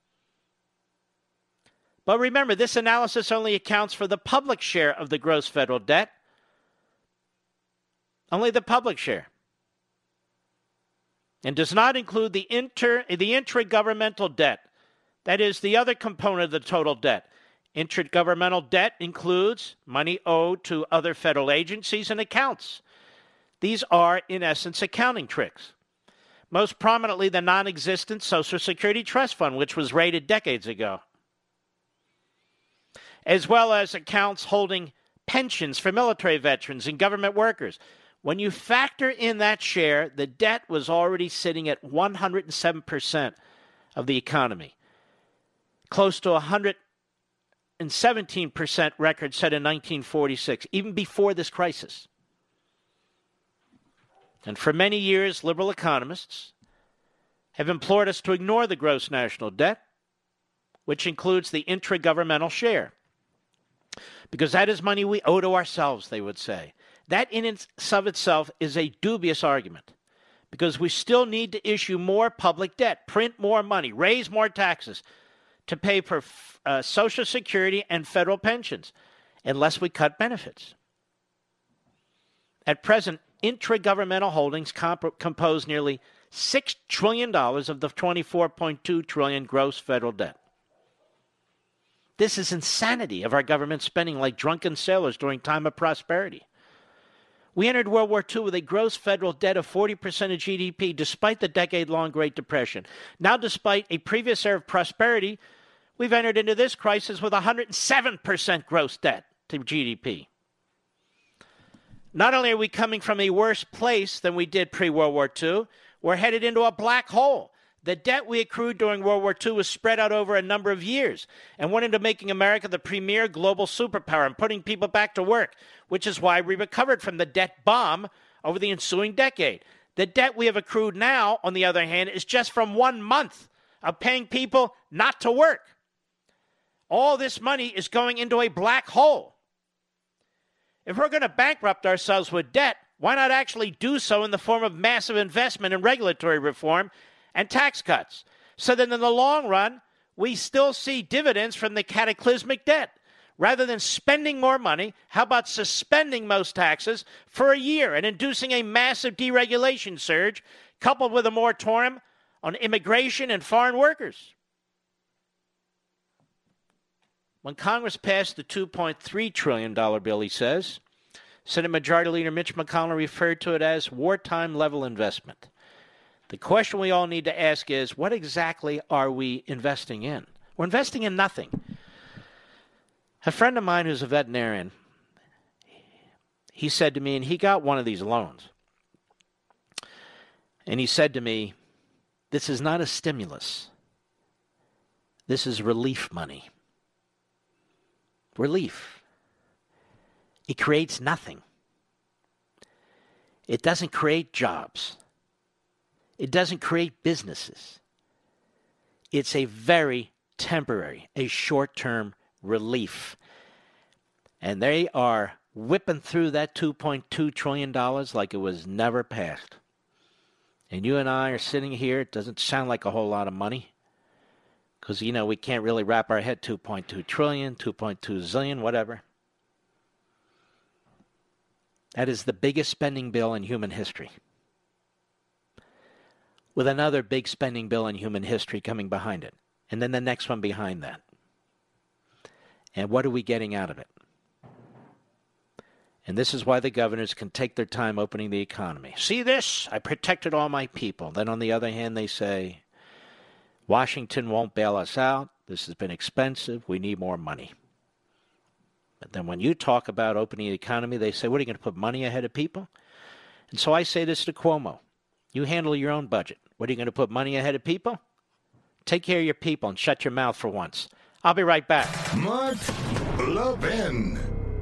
But remember, this analysis only accounts for the public share of the gross federal debt. Only the public share. And does not include the intragovernmental debt. That is the other component of the total debt. Intergovernmental debt includes money owed to other federal agencies and accounts. These are, in essence, accounting tricks. Most prominently, the non-existent Social Security Trust Fund, which was raided decades ago, as well as accounts holding pensions for military veterans and government workers. When you factor in that share, the debt was already sitting at 107% of the economy, close to 117% record set in 1946, even before this crisis. And for many years, liberal economists have implored us to ignore the gross national debt, which includes the intragovernmental share, because that is money we owe to ourselves, they would say. That in and of itself is a dubious argument, because we still need to issue more public debt, print more money, raise more taxes to pay for Social Security and federal pensions, unless we cut benefits. At present, intragovernmental holdings compose nearly $6 trillion of the $24.2 trillion gross federal debt. This is insanity of our government spending like drunken sailors during time of prosperity. We entered World War II with a gross federal debt of 40% of GDP, despite the decade-long Great Depression. Now, despite a previous era of prosperity, we've entered into this crisis with 107% gross debt to GDP. Not only are we coming from a worse place than we did pre-World War II, we're headed into a black hole. The debt we accrued during World War II was spread out over a number of years and went into making America the premier global superpower and putting people back to work, which is why we recovered from the debt bomb over the ensuing decade. The debt we have accrued now, on the other hand, is just from 1 month of paying people not to work. All this money is going into a black hole. If we're going to bankrupt ourselves with debt, why not actually do so in the form of massive investment and regulatory reform and tax cuts, so that in the long run, we still see dividends from the cataclysmic debt? Rather than spending more money, how about suspending most taxes for a year and inducing a massive deregulation surge, coupled with a moratorium on immigration and foreign workers? When Congress passed the $2.3 trillion bill, he says, Senate Majority Leader Mitch McConnell referred to it as wartime-level investment. The question we all need to ask is, what exactly are we investing in? We're investing in nothing. A friend of mine who's a veterinarian, he said to me, and he got one of these loans, and he said to me, this is not a stimulus. This is relief money. Relief. It creates nothing. It doesn't create jobs. It doesn't create businesses. It's a very temporary, a short-term relief. And they are whipping through that $2.2 trillion like it was never passed. And you and I are sitting here. It doesn't sound like a whole lot of money, because, you know, we can't really wrap our head 2.2 trillion, 2.2 zillion, whatever. That is the biggest spending bill in human history. with another big spending bill in human history coming behind it, and then the next one behind that. And what are we getting out of it? And this is why the governors can take their time opening the economy. See this? I protected all my people. Then on the other hand, they say, Washington won't bail us out. This has been expensive. We need more money. But then when you talk about opening the economy, they say, what, are you going to put money ahead of people? And so I say this to Cuomo. You handle your own budget. What, are you going to put money ahead of people? Take care of your people and shut your mouth for once. I'll be right back. Mark Levin.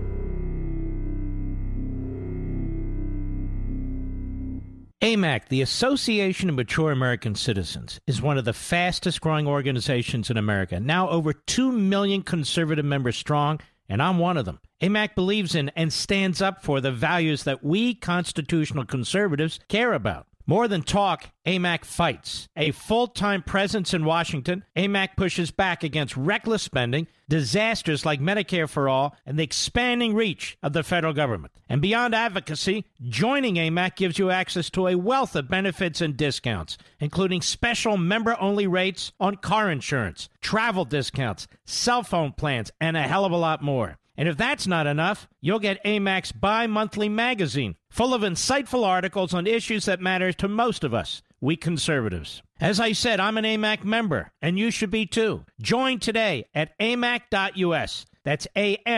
AMAC, the Association of Mature American Citizens, is one of the fastest growing organizations in America, now over 2 million conservative members strong, and I'm one of them. AMAC believes in and stands up for the values that we constitutional conservatives care about. More than talk, AMAC fights. A full-time presence in Washington, AMAC pushes back against reckless spending, disasters like Medicare for All, and the expanding reach of the federal government. And beyond advocacy, joining AMAC gives you access to a wealth of benefits and discounts, including special member-only rates on car insurance, travel discounts, cell phone plans, and a hell of a lot more. And if that's not enough, you'll get AMAC's bi-monthly magazine, full of insightful articles on issues that matter to most of us, we conservatives. As I said, I'm an AMAC member, and you should be too. Join today at amac.us. That's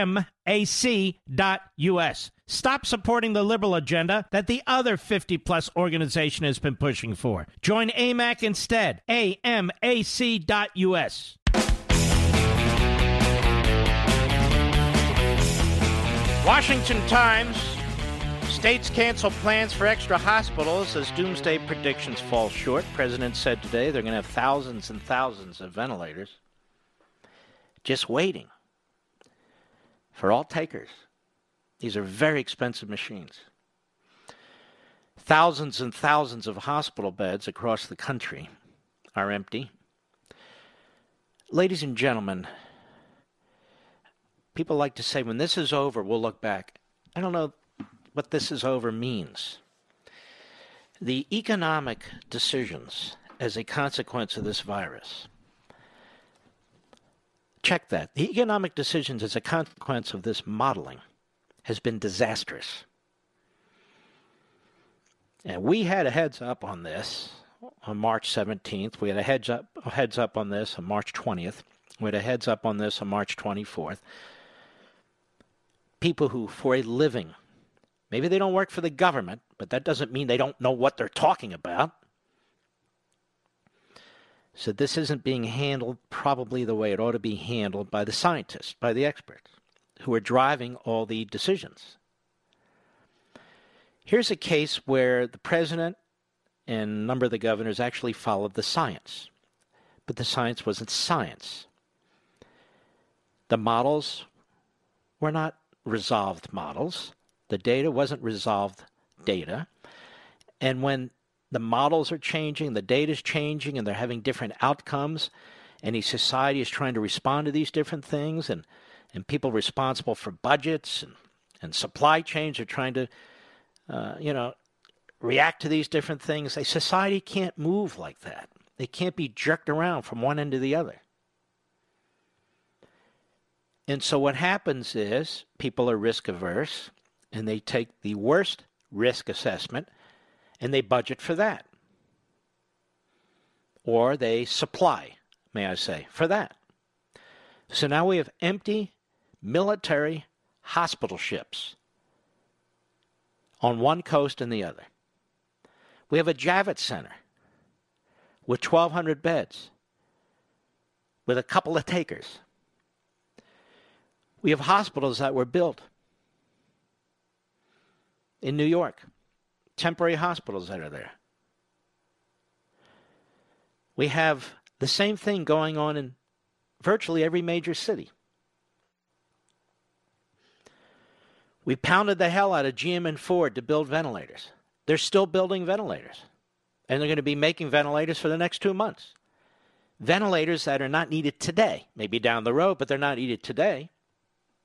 AMAC.us. Stop supporting the liberal agenda that the other 50-plus organization has been pushing for. Join AMAC instead. AMAC.us. Washington Times. States cancel plans for extra hospitals as doomsday predictions fall short. President said today they're going to have thousands and thousands of ventilators just waiting for all takers. These are very expensive machines. Thousands and thousands of hospital beds across the country are empty. Ladies and gentlemen, people like to say, when this is over, we'll look back. I don't know what this is over means. The economic decisions as a consequence of this virus, check that. The economic decisions as a consequence of this modeling has been disastrous. And we had a heads up on this on March 17th. We had a heads up on this on March 20th. We had a heads up on this on March 24th. People who, for a living, maybe they don't work for the government, but that doesn't mean they don't know what they're talking about. So this isn't being handled probably the way it ought to be handled by the scientists, by the experts, who are driving all the decisions. Here's a case where the president and a number of the governors actually followed the science, but the science wasn't science. The models were not resolved models. The data wasn't resolved data. And when the models are changing, the data is changing, and they're having different outcomes, and the society is trying to respond to these different things, and people responsible for budgets and supply chains are trying to, react to these different things. A society can't move like that. They can't be jerked around from one end to the other. And so what happens is people are risk averse, and they take the worst risk assessment, and they budget for that. Or they supply, may I say, for that. So now we have empty military hospital ships on one coast and the other. We have a Javits Center with 1,200 beds with a couple of takers. We have hospitals that were built in New York, temporary hospitals that are there. We have the same thing going on in virtually every major city. We pounded the hell out of GM and Ford to build ventilators. They're still building ventilators, and they're going to be making ventilators for the next 2 months. Ventilators that are not needed today, maybe down the road, but they're not needed today.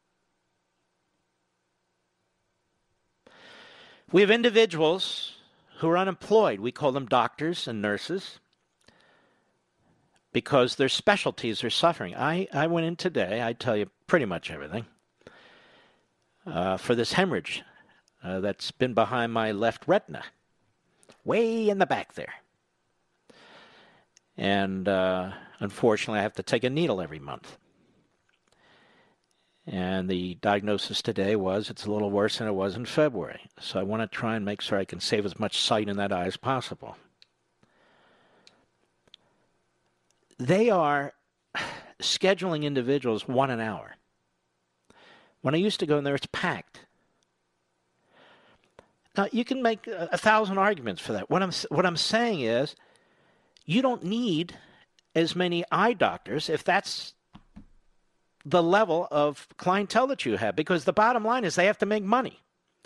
We have individuals who are unemployed. We call them doctors and nurses because their specialties are suffering. I went in today, I tell you pretty much everything, for this hemorrhage that's been behind my left retina, way in the back there. And unfortunately, I have to take a needle every month. And the diagnosis today was it's a little worse than it was in February. So I want to try and make sure I can save as much sight in that eye as possible. They are scheduling individuals 1 an hour. When I used to go in there, it's packed. Now, you can make 1,000 arguments for that. What I'm saying is, you don't need as many eye doctors if that's the level of clientele that you have, because the bottom line is they have to make money.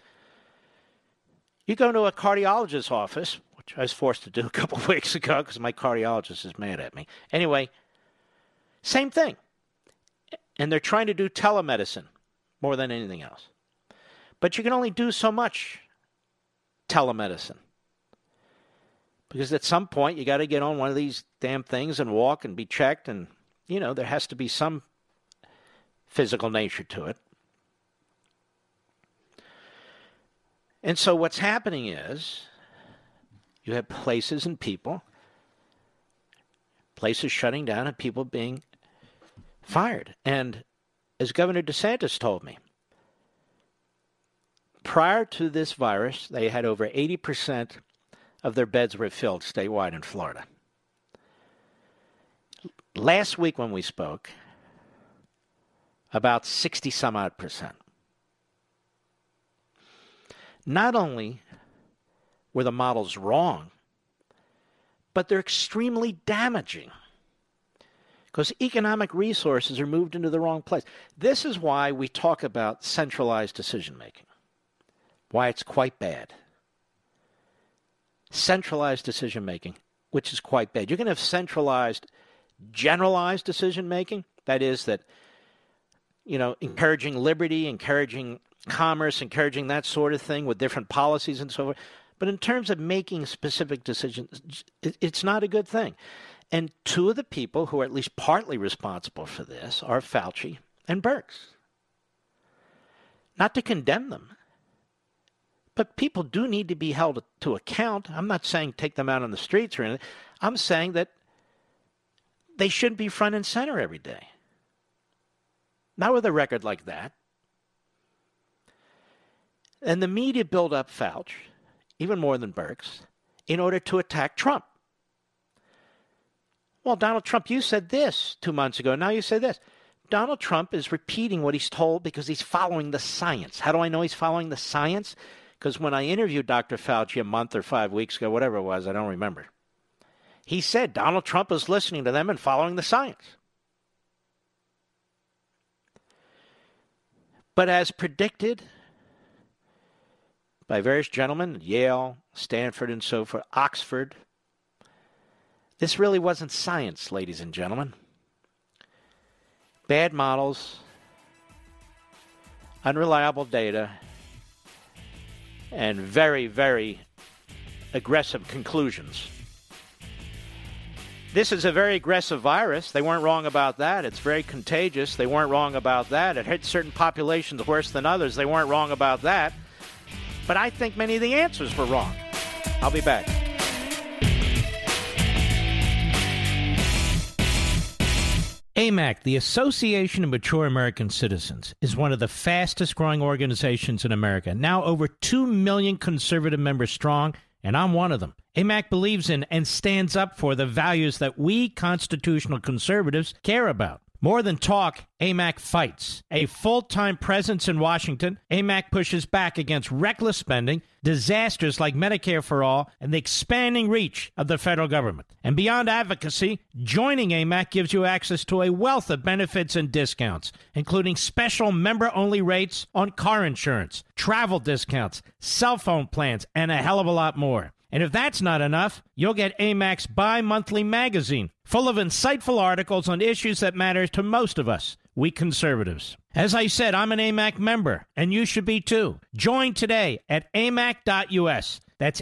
You go to a cardiologist's office, which I was forced to do a couple of weeks ago because my cardiologist is mad at me. Anyway, same thing. And they're trying to do telemedicine more than anything else. But you can only do so much telemedicine. Because at some point, you got to get on one of these damn things and walk and be checked. And, you know, there has to be some physical nature to it. And so what's happening is you have places and people, places shutting down and people being fired. And as Governor DeSantis told me, prior to this virus, they had over 80% of their beds were filled statewide in Florida. Last week when we spoke, about 60-some-odd%. Not only were the models wrong, but they're extremely damaging because economic resources are moved into the wrong place. This is why we talk about centralized decision-making, why it's quite bad. Centralized decision-making, which is quite bad. You can have centralized, generalized decision-making, that is that, you know, encouraging liberty, encouraging commerce, encouraging that sort of thing with different policies and so forth. But in terms of making specific decisions, it's not a good thing. And two of the people who are at least partly responsible for this are Fauci and Birx. Not to condemn them, but people do need to be held to account. I'm not saying take them out on the streets or anything. I'm saying that they shouldn't be front and center every day. Not with a record like that. And the media build up Fauci, even more than Birx, in order to attack Trump. Well, Donald Trump, you said this 2 months ago. Now you say this. Donald Trump is repeating what he's told because he's following the science. How do I know he's following the science? Because when I interviewed Dr. Fauci a month or 5 weeks ago, whatever it was, I don't remember, he said Donald Trump is listening to them and following the science. But as predicted by various gentlemen at Yale, Stanford, and so forth, Oxford, this really wasn't science, ladies and gentlemen. Bad models, unreliable data, and very, very aggressive conclusions. This is a very aggressive virus. They weren't wrong about that. It's very contagious. They weren't wrong about that. It hits certain populations worse than others. They weren't wrong about that. But I think many of the answers were wrong. I'll be back. AMAC, the Association of Mature American Citizens, is one of the fastest growing organizations in America. Now over 2 million conservative members strong, and I'm one of them. AMAC believes in and stands up for the values that we constitutional conservatives care about. More than talk, AMAC fights. A full-time presence in Washington, AMAC pushes back against reckless spending, disasters like Medicare for All, and the expanding reach of the federal government. And beyond advocacy, joining AMAC gives you access to a wealth of benefits and discounts, including special member-only rates on car insurance, travel discounts, cell phone plans, and a hell of a lot more. And if that's not enough, you'll get AMAC's bi-monthly magazine, full of insightful articles on issues that matter to most of us, we conservatives. As I said, I'm an AMAC member, and you should be too. Join today at amac.us. That's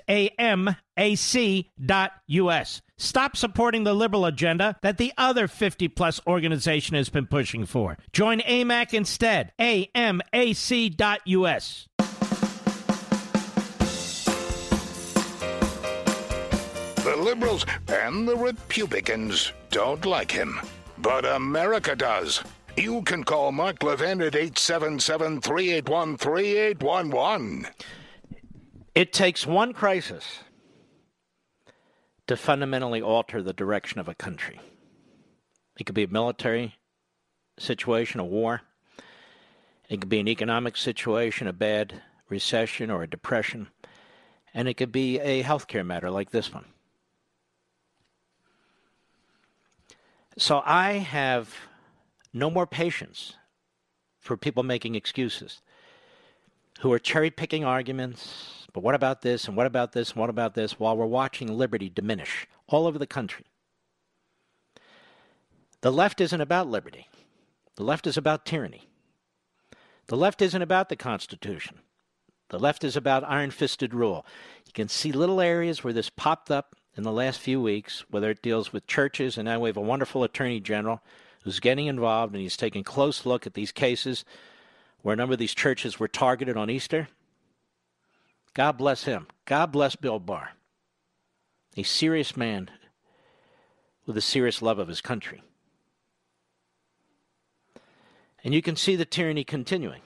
AMAC.us. Stop supporting the liberal agenda that the other 50-plus organization has been pushing for. Join AMAC instead. AMAC.us. The liberals and the Republicans don't like him, but America does. You can call Mark Levin at 877-381-3811. It takes one crisis to fundamentally alter the direction of a country. It could be a military situation, a war. It could be an economic situation, a bad recession or a depression. And it could be a healthcare matter like this one. So I have no more patience for people making excuses who are cherry-picking arguments. But what about this, and what about this, and what about this, while we're watching liberty diminish all over the country? The left isn't about liberty. The left is about tyranny. The left isn't about the Constitution. The left is about iron-fisted rule. You can see little areas where this popped up in the last few weeks, whether it deals with churches, and now we have a wonderful attorney general who's getting involved, and he's taking a close look at these cases where a number of these churches were targeted on Easter. God bless him. God bless Bill Barr, a serious man with a serious love of his country. And you can see the tyranny continuing.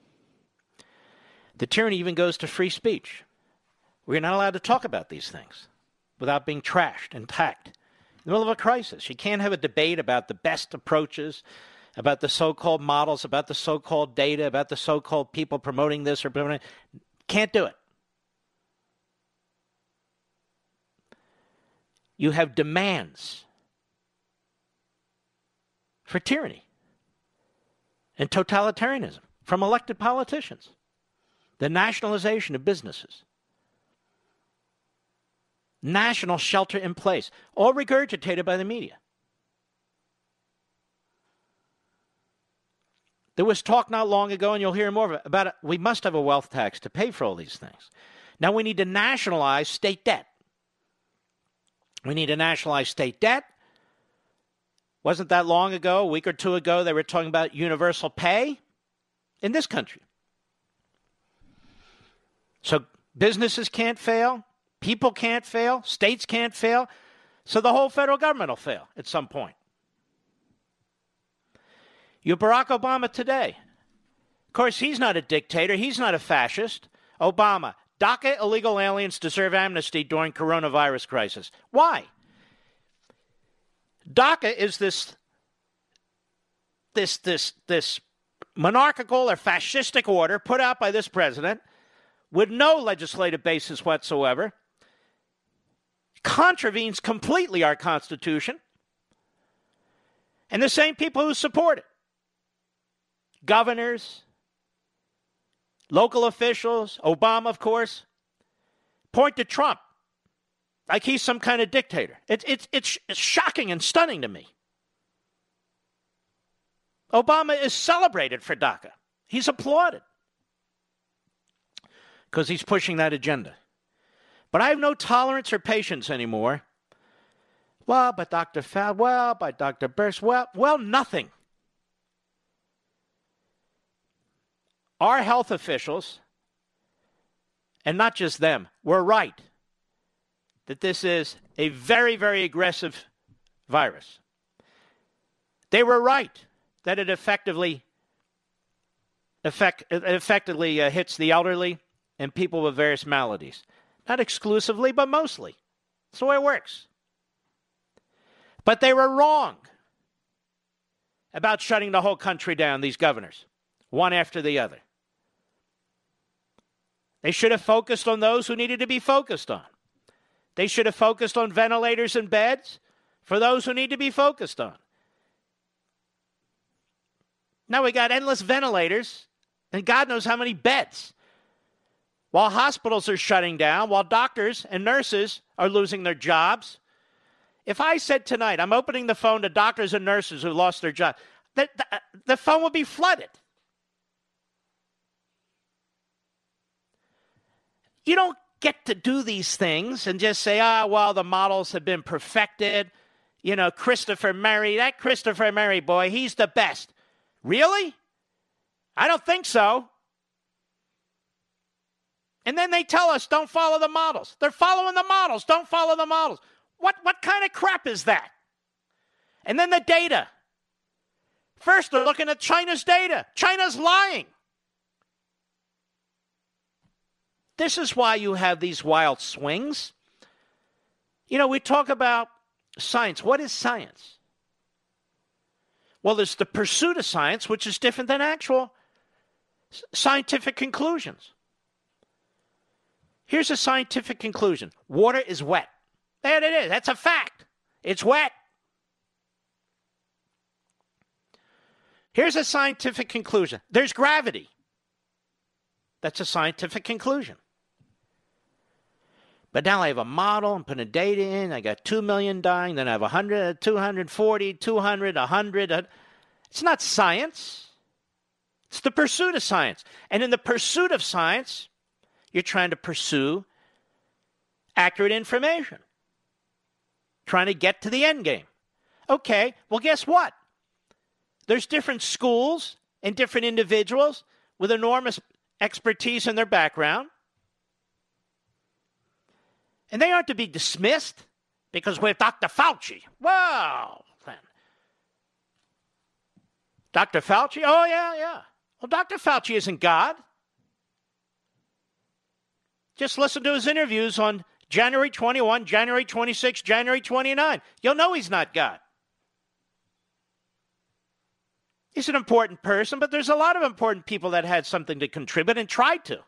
The tyranny even goes to free speech. We're not allowed to talk about these things without being trashed and attacked. In the middle of a crisis, you can't have a debate about the best approaches, about the so-called models, about the so-called data, about the so-called people promoting this or promoting it. Can't do it. You have demands for tyranny and totalitarianism from elected politicians. The nationalization of businesses. National shelter in place, all regurgitated by the media. There was talk not long ago, and you'll hear more about it, we must have a wealth tax to pay for all these things. Now we need to nationalize state debt. We need to nationalize state debt. Wasn't that long ago, a week or two ago, they were talking about universal pay in this country. So businesses can't fail. People can't fail. States can't fail. So the whole federal government will fail at some point. You have Barack Obama today. Of course, he's not a dictator. He's not a fascist. Obama, DACA illegal aliens deserve amnesty during coronavirus crisis. Why? DACA is this monarchical or fascistic order put out by this president with no legislative basis whatsoever, contravenes completely our Constitution, and the same people who support it, governors, local officials, Obama, of course, point to Trump like he's some kind of dictator. It's shocking and stunning to me. Obama is celebrated for DACA. He's applauded because he's pushing that agenda. But I have no tolerance or patience anymore. Well, by Dr. Fauci, well, by Dr. Birx, well, nothing. Our health officials, and not just them, were right that this is a very, very aggressive virus. They were right that it effectively hits the elderly and people with various maladies. Not exclusively, but mostly. That's the way it works. But they were wrong about shutting the whole country down, these governors, one after the other. They should have focused on those who needed to be focused on. They should have focused on ventilators and beds for those who need to be focused on. Now we got endless ventilators and God knows how many beds. While hospitals are shutting down, while doctors and nurses are losing their jobs. If I said tonight, I'm opening the phone to doctors and nurses who lost their job, the phone would be flooded. You don't get to do these things and just say, well, the models have been perfected. You know, Christopher Murray, that Christopher Murray boy, he's the best. Really? I don't think so. And then they tell us, don't follow the models. They're following the models. Don't follow the models. What kind of crap is that? And then the data. First, they're looking at China's data. China's lying. This is why you have these wild swings. You know, we talk about science. What is science? Well, there's the pursuit of science, which is different than actual scientific conclusions. Here's a scientific conclusion. Water is wet. There it is. That's a fact. It's wet. Here's a scientific conclusion. There's gravity. That's a scientific conclusion. But now I have a model. I'm putting data in. I got 2 million dying. Then I have 100, 240, 200, 100. It's not science. It's the pursuit of science. And in the pursuit of science, you're trying to pursue accurate information. Trying to get to the end game. Okay, well, guess what? There's different schools and different individuals with enormous expertise in their background. And they aren't to be dismissed because we have Dr. Fauci. Well, then. Dr. Fauci? Oh, yeah. Well, Dr. Fauci isn't God. Just listen to his interviews on January 21, January 26, January 29. You'll know he's not God. He's an important person, but there's a lot of important people that had something to contribute and tried to.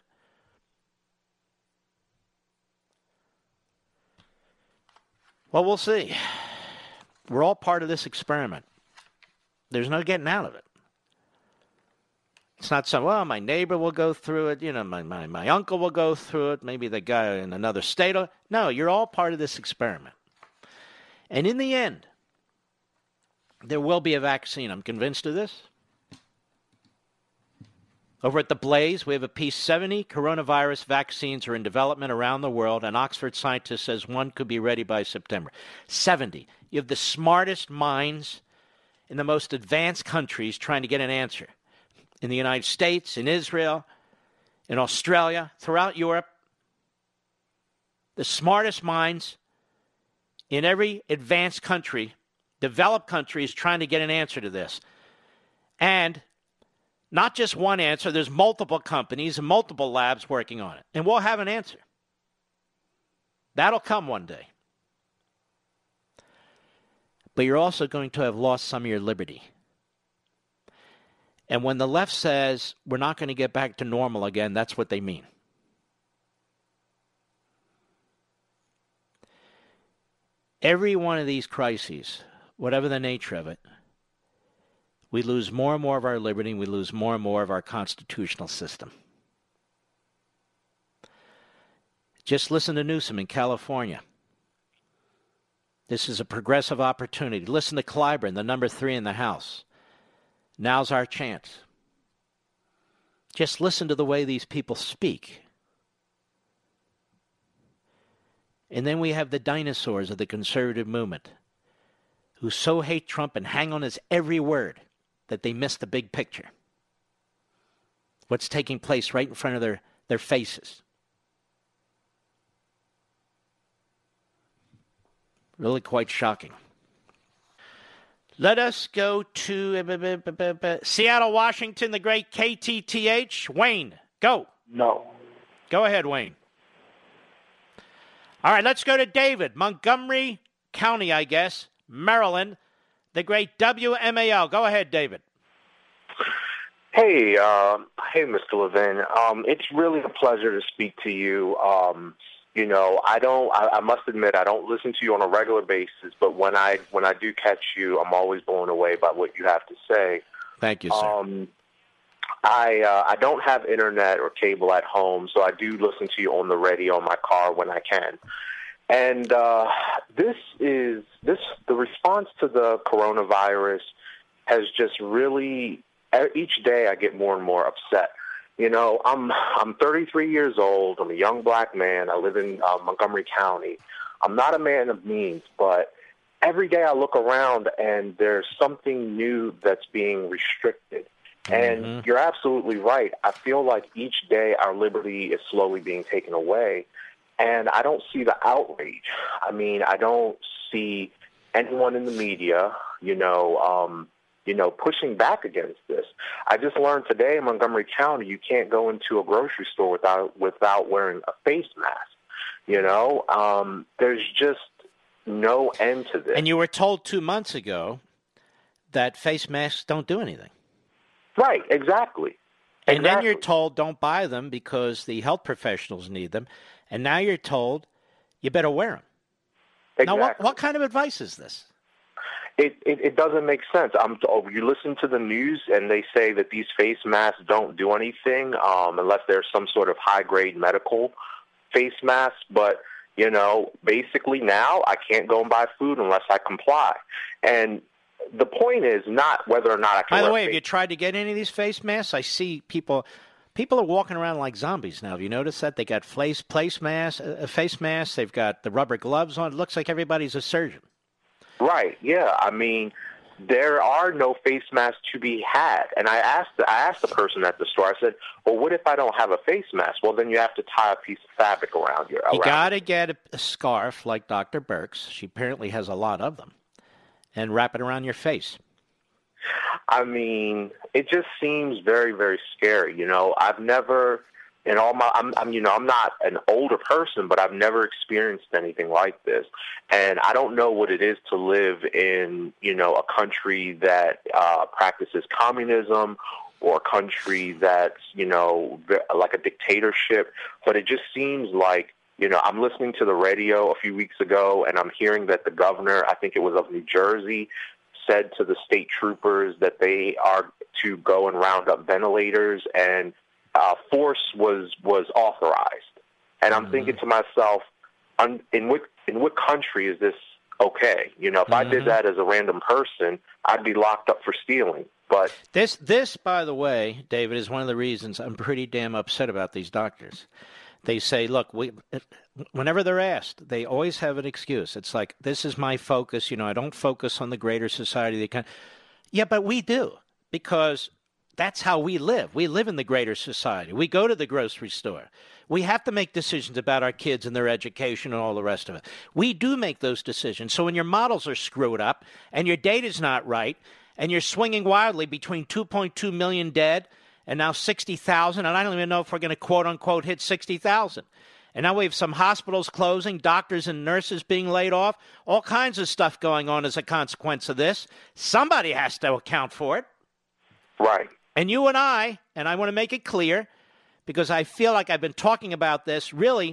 Well, we'll see. We're all part of this experiment. There's no getting out of it. It's not some, well, my neighbor will go through it, you know, my uncle will go through it, maybe the guy in another state. No, you're all part of this experiment. And in the end, there will be a vaccine. I'm convinced of this. Over at the Blaze, we have a piece, 70 coronavirus vaccines are in development around the world, and Oxford scientist says one could be ready by September. 70. You have the smartest minds in the most advanced countries trying to get an answer. In the United States, in Israel, in Australia, throughout Europe. The smartest minds in every advanced country, developed country, is trying to get an answer to this. And not just one answer, there's multiple companies and multiple labs working on it. And we'll have an answer. That'll come one day. But you're also going to have lost some of your liberty. And when the left says we're not going to get back to normal again, that's what they mean. Every one of these crises, whatever the nature of it, we lose more and more of our liberty, and we lose more and more of our constitutional system. Just listen to Newsom in California. This is a progressive opportunity. Listen to Clyburn, the number 3 in the House. Now's our chance. Just listen to the way these people speak. And then we have the dinosaurs of the conservative movement who so hate Trump and hang on his every word that they miss the big picture. What's taking place right in front of their faces. Really quite shocking. Let us go to Seattle, Washington, the great KTTH. Wayne, go. No. Go ahead, Wayne. All right, let's go to David, Montgomery County, I guess, Maryland, the great WMAL. Go ahead, David. Hey, Mr. Levin. It's really a pleasure to speak to you. You know, I must admit, I don't listen to you on a regular basis, but when I do catch you, I'm always blown away by what you have to say. Thank you, sir. I don't have internet or cable at home, so I do listen to you on the radio in my car when I can. And the response to the coronavirus has just really, each day I get more and more upset. You know, I'm 33 years old. I'm a young black man. I live in Montgomery County. I'm not a man of means, but every day I look around and there's something new that's being restricted. And you're absolutely right. I feel like each day our liberty is slowly being taken away, and I don't see the outrage. I mean, I don't see anyone in the media, pushing back against this. I just learned today in Montgomery County you can't go into a grocery store without wearing a face mask. There's just no end to this. And you were told 2 months ago that face masks don't do anything. Right, exactly. And then you're told don't buy them because the health professionals need them. And now you're told you better wear them. Exactly. Now, what kind of advice is this? It doesn't make sense. You listen to the news and they say that these face masks don't do anything unless there's some sort of high-grade medical face mask. But, basically now I can't go and buy food unless I comply. And the point is not whether or not I can. By the way, have you tried to get any of these face masks? I see people are walking around like zombies now. Have you noticed that? They got face masks. They've got the rubber gloves on. It looks like everybody's a surgeon. Right. Yeah. I mean, there are no face masks to be had. And I asked the person at the store. I said, "Well, what if I don't have a face mask?" "Well, then you have to tie a piece of fabric around you." You got to get a scarf like Dr. Birx. She apparently has a lot of them, and wrap it around your face. I mean, it just seems very, very scary. I've never, I'm not an older person, but I've never experienced anything like this. And I don't know what it is to live in, a country that practices communism or a country that's, like a dictatorship. But it just seems like, I'm listening to the radio a few weeks ago, and I'm hearing that the governor, I think it was of New Jersey, said to the state troopers that they are to go and round up ventilators, and force was authorized. And I'm thinking to myself, in what country is this okay? If I did that as a random person, I'd be locked up for stealing. But this, by the way, David, is one of the reasons I'm pretty damn upset about these doctors. They say, look, whenever they're asked, they always have an excuse. It's like, this is my focus. I don't focus on the greater society. Yeah, but we do, because that's how we live. We live in the greater society. We go to the grocery store. We have to make decisions about our kids and their education and all the rest of it. We do make those decisions. So when your models are screwed up and your data's not right and you're swinging wildly between 2.2 million dead and now 60,000, and I don't even know if we're going to quote-unquote hit 60,000. And now we have some hospitals closing, doctors and nurses being laid off, all kinds of stuff going on as a consequence of this. Somebody has to account for it. Right. And you and I want to make it clear, because I feel like I've been talking about this really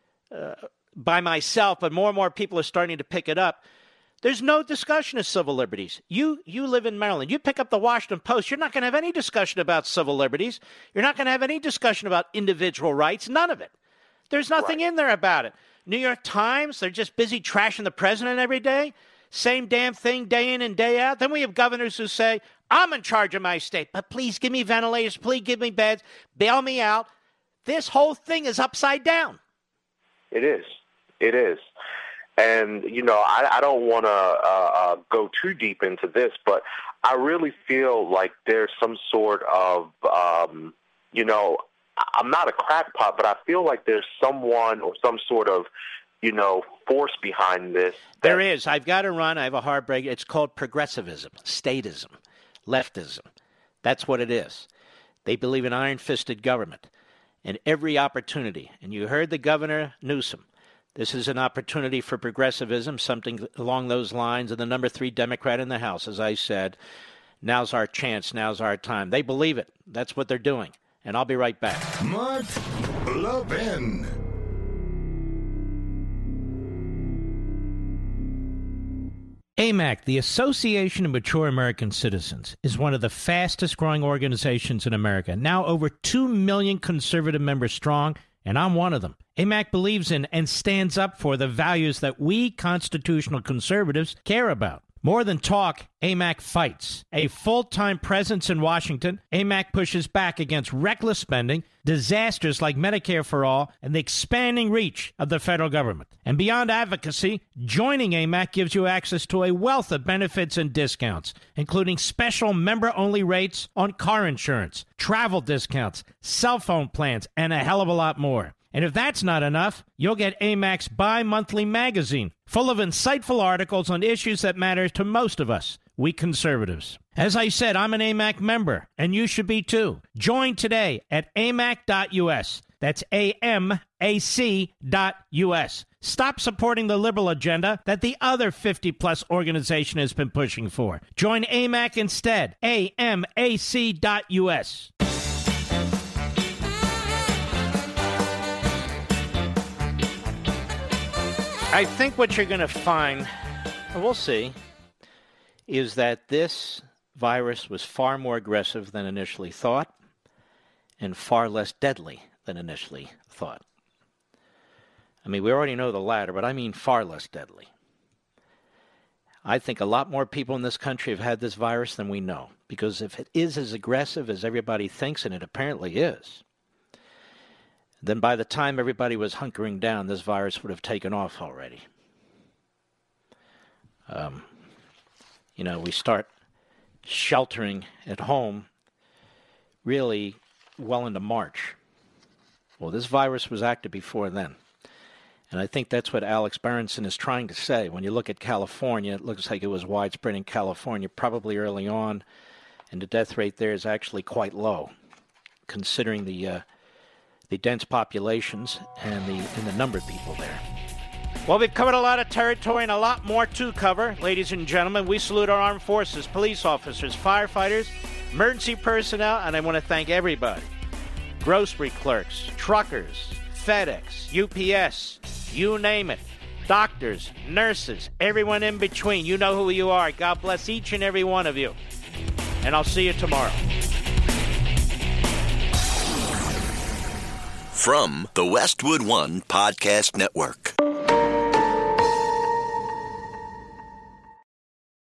by myself, but more and more people are starting to pick it up. There's no discussion of civil liberties. You live in Maryland. You pick up the Washington Post. You're not going to have any discussion about civil liberties. You're not going to have any discussion about individual rights. None of it. There's nothing in there about it. New York Times, they're just busy trashing the president every day. Same damn thing day in and day out. Then we have governors who say, I'm in charge of my state, but please give me ventilators. Please give me beds. Bail me out. This whole thing is upside down. It is. It is. And, I don't want to go too deep into this, but I really feel like there's some sort of, I'm not a crackpot, but I feel like there's someone or some sort of, force behind this. There is. I've got to run. I have a hard break. It's called progressivism, statism, leftism. That's what it is. They believe in iron-fisted government and every opportunity. And you heard the Governor Newsom. This is an opportunity for progressivism, something along those lines. And the number 3 Democrat in the House, as I said, now's our chance, now's our time. They believe it. That's what they're doing. And I'll be right back. Mark Levin. AMAC, the Association of Mature American Citizens, is one of the fastest growing organizations in America. Now over 2 million conservative members strong, and I'm one of them. AMAC believes in and stands up for the values that we constitutional conservatives care about. More than talk, AMAC fights. A full-time presence in Washington, AMAC pushes back against reckless spending, disasters like Medicare for All, and the expanding reach of the federal government. And beyond advocacy, joining AMAC gives you access to a wealth of benefits and discounts, including special member-only rates on car insurance, travel discounts, cell phone plans, and a hell of a lot more. And if that's not enough, you'll get AMAC's bi-monthly magazine, full of insightful articles on issues that matter to most of us, we conservatives. As I said, I'm an AMAC member, and you should be too. Join today at amac.us. That's AMAC.us. Stop supporting the liberal agenda that the other 50-plus organization has been pushing for. Join AMAC instead. AMAC.us. I think what you're going to find, and we'll see, is that this virus was far more aggressive than initially thought and far less deadly than initially thought. I mean, we already know the latter, but I mean far less deadly. I think a lot more people in this country have had this virus than we know, because if it is as aggressive as everybody thinks, and it apparently is, then by the time everybody was hunkering down, this virus would have taken off already. We start sheltering at home really well into March. Well, this virus was active before then. And I think that's what Alex Berenson is trying to say. When you look at California, it looks like it was widespread in California probably early on, and the death rate there is actually quite low, considering the dense populations and the number of people there. Well, we've covered a lot of territory and a lot more to cover. Ladies and gentlemen, we salute our armed forces, police officers, firefighters, emergency personnel, and I want to thank everybody. Grocery clerks, truckers, FedEx, UPS, you name it. Doctors, nurses, everyone in between. You know who you are. God bless each and every one of you. And I'll see you tomorrow. From the Westwood One Podcast Network.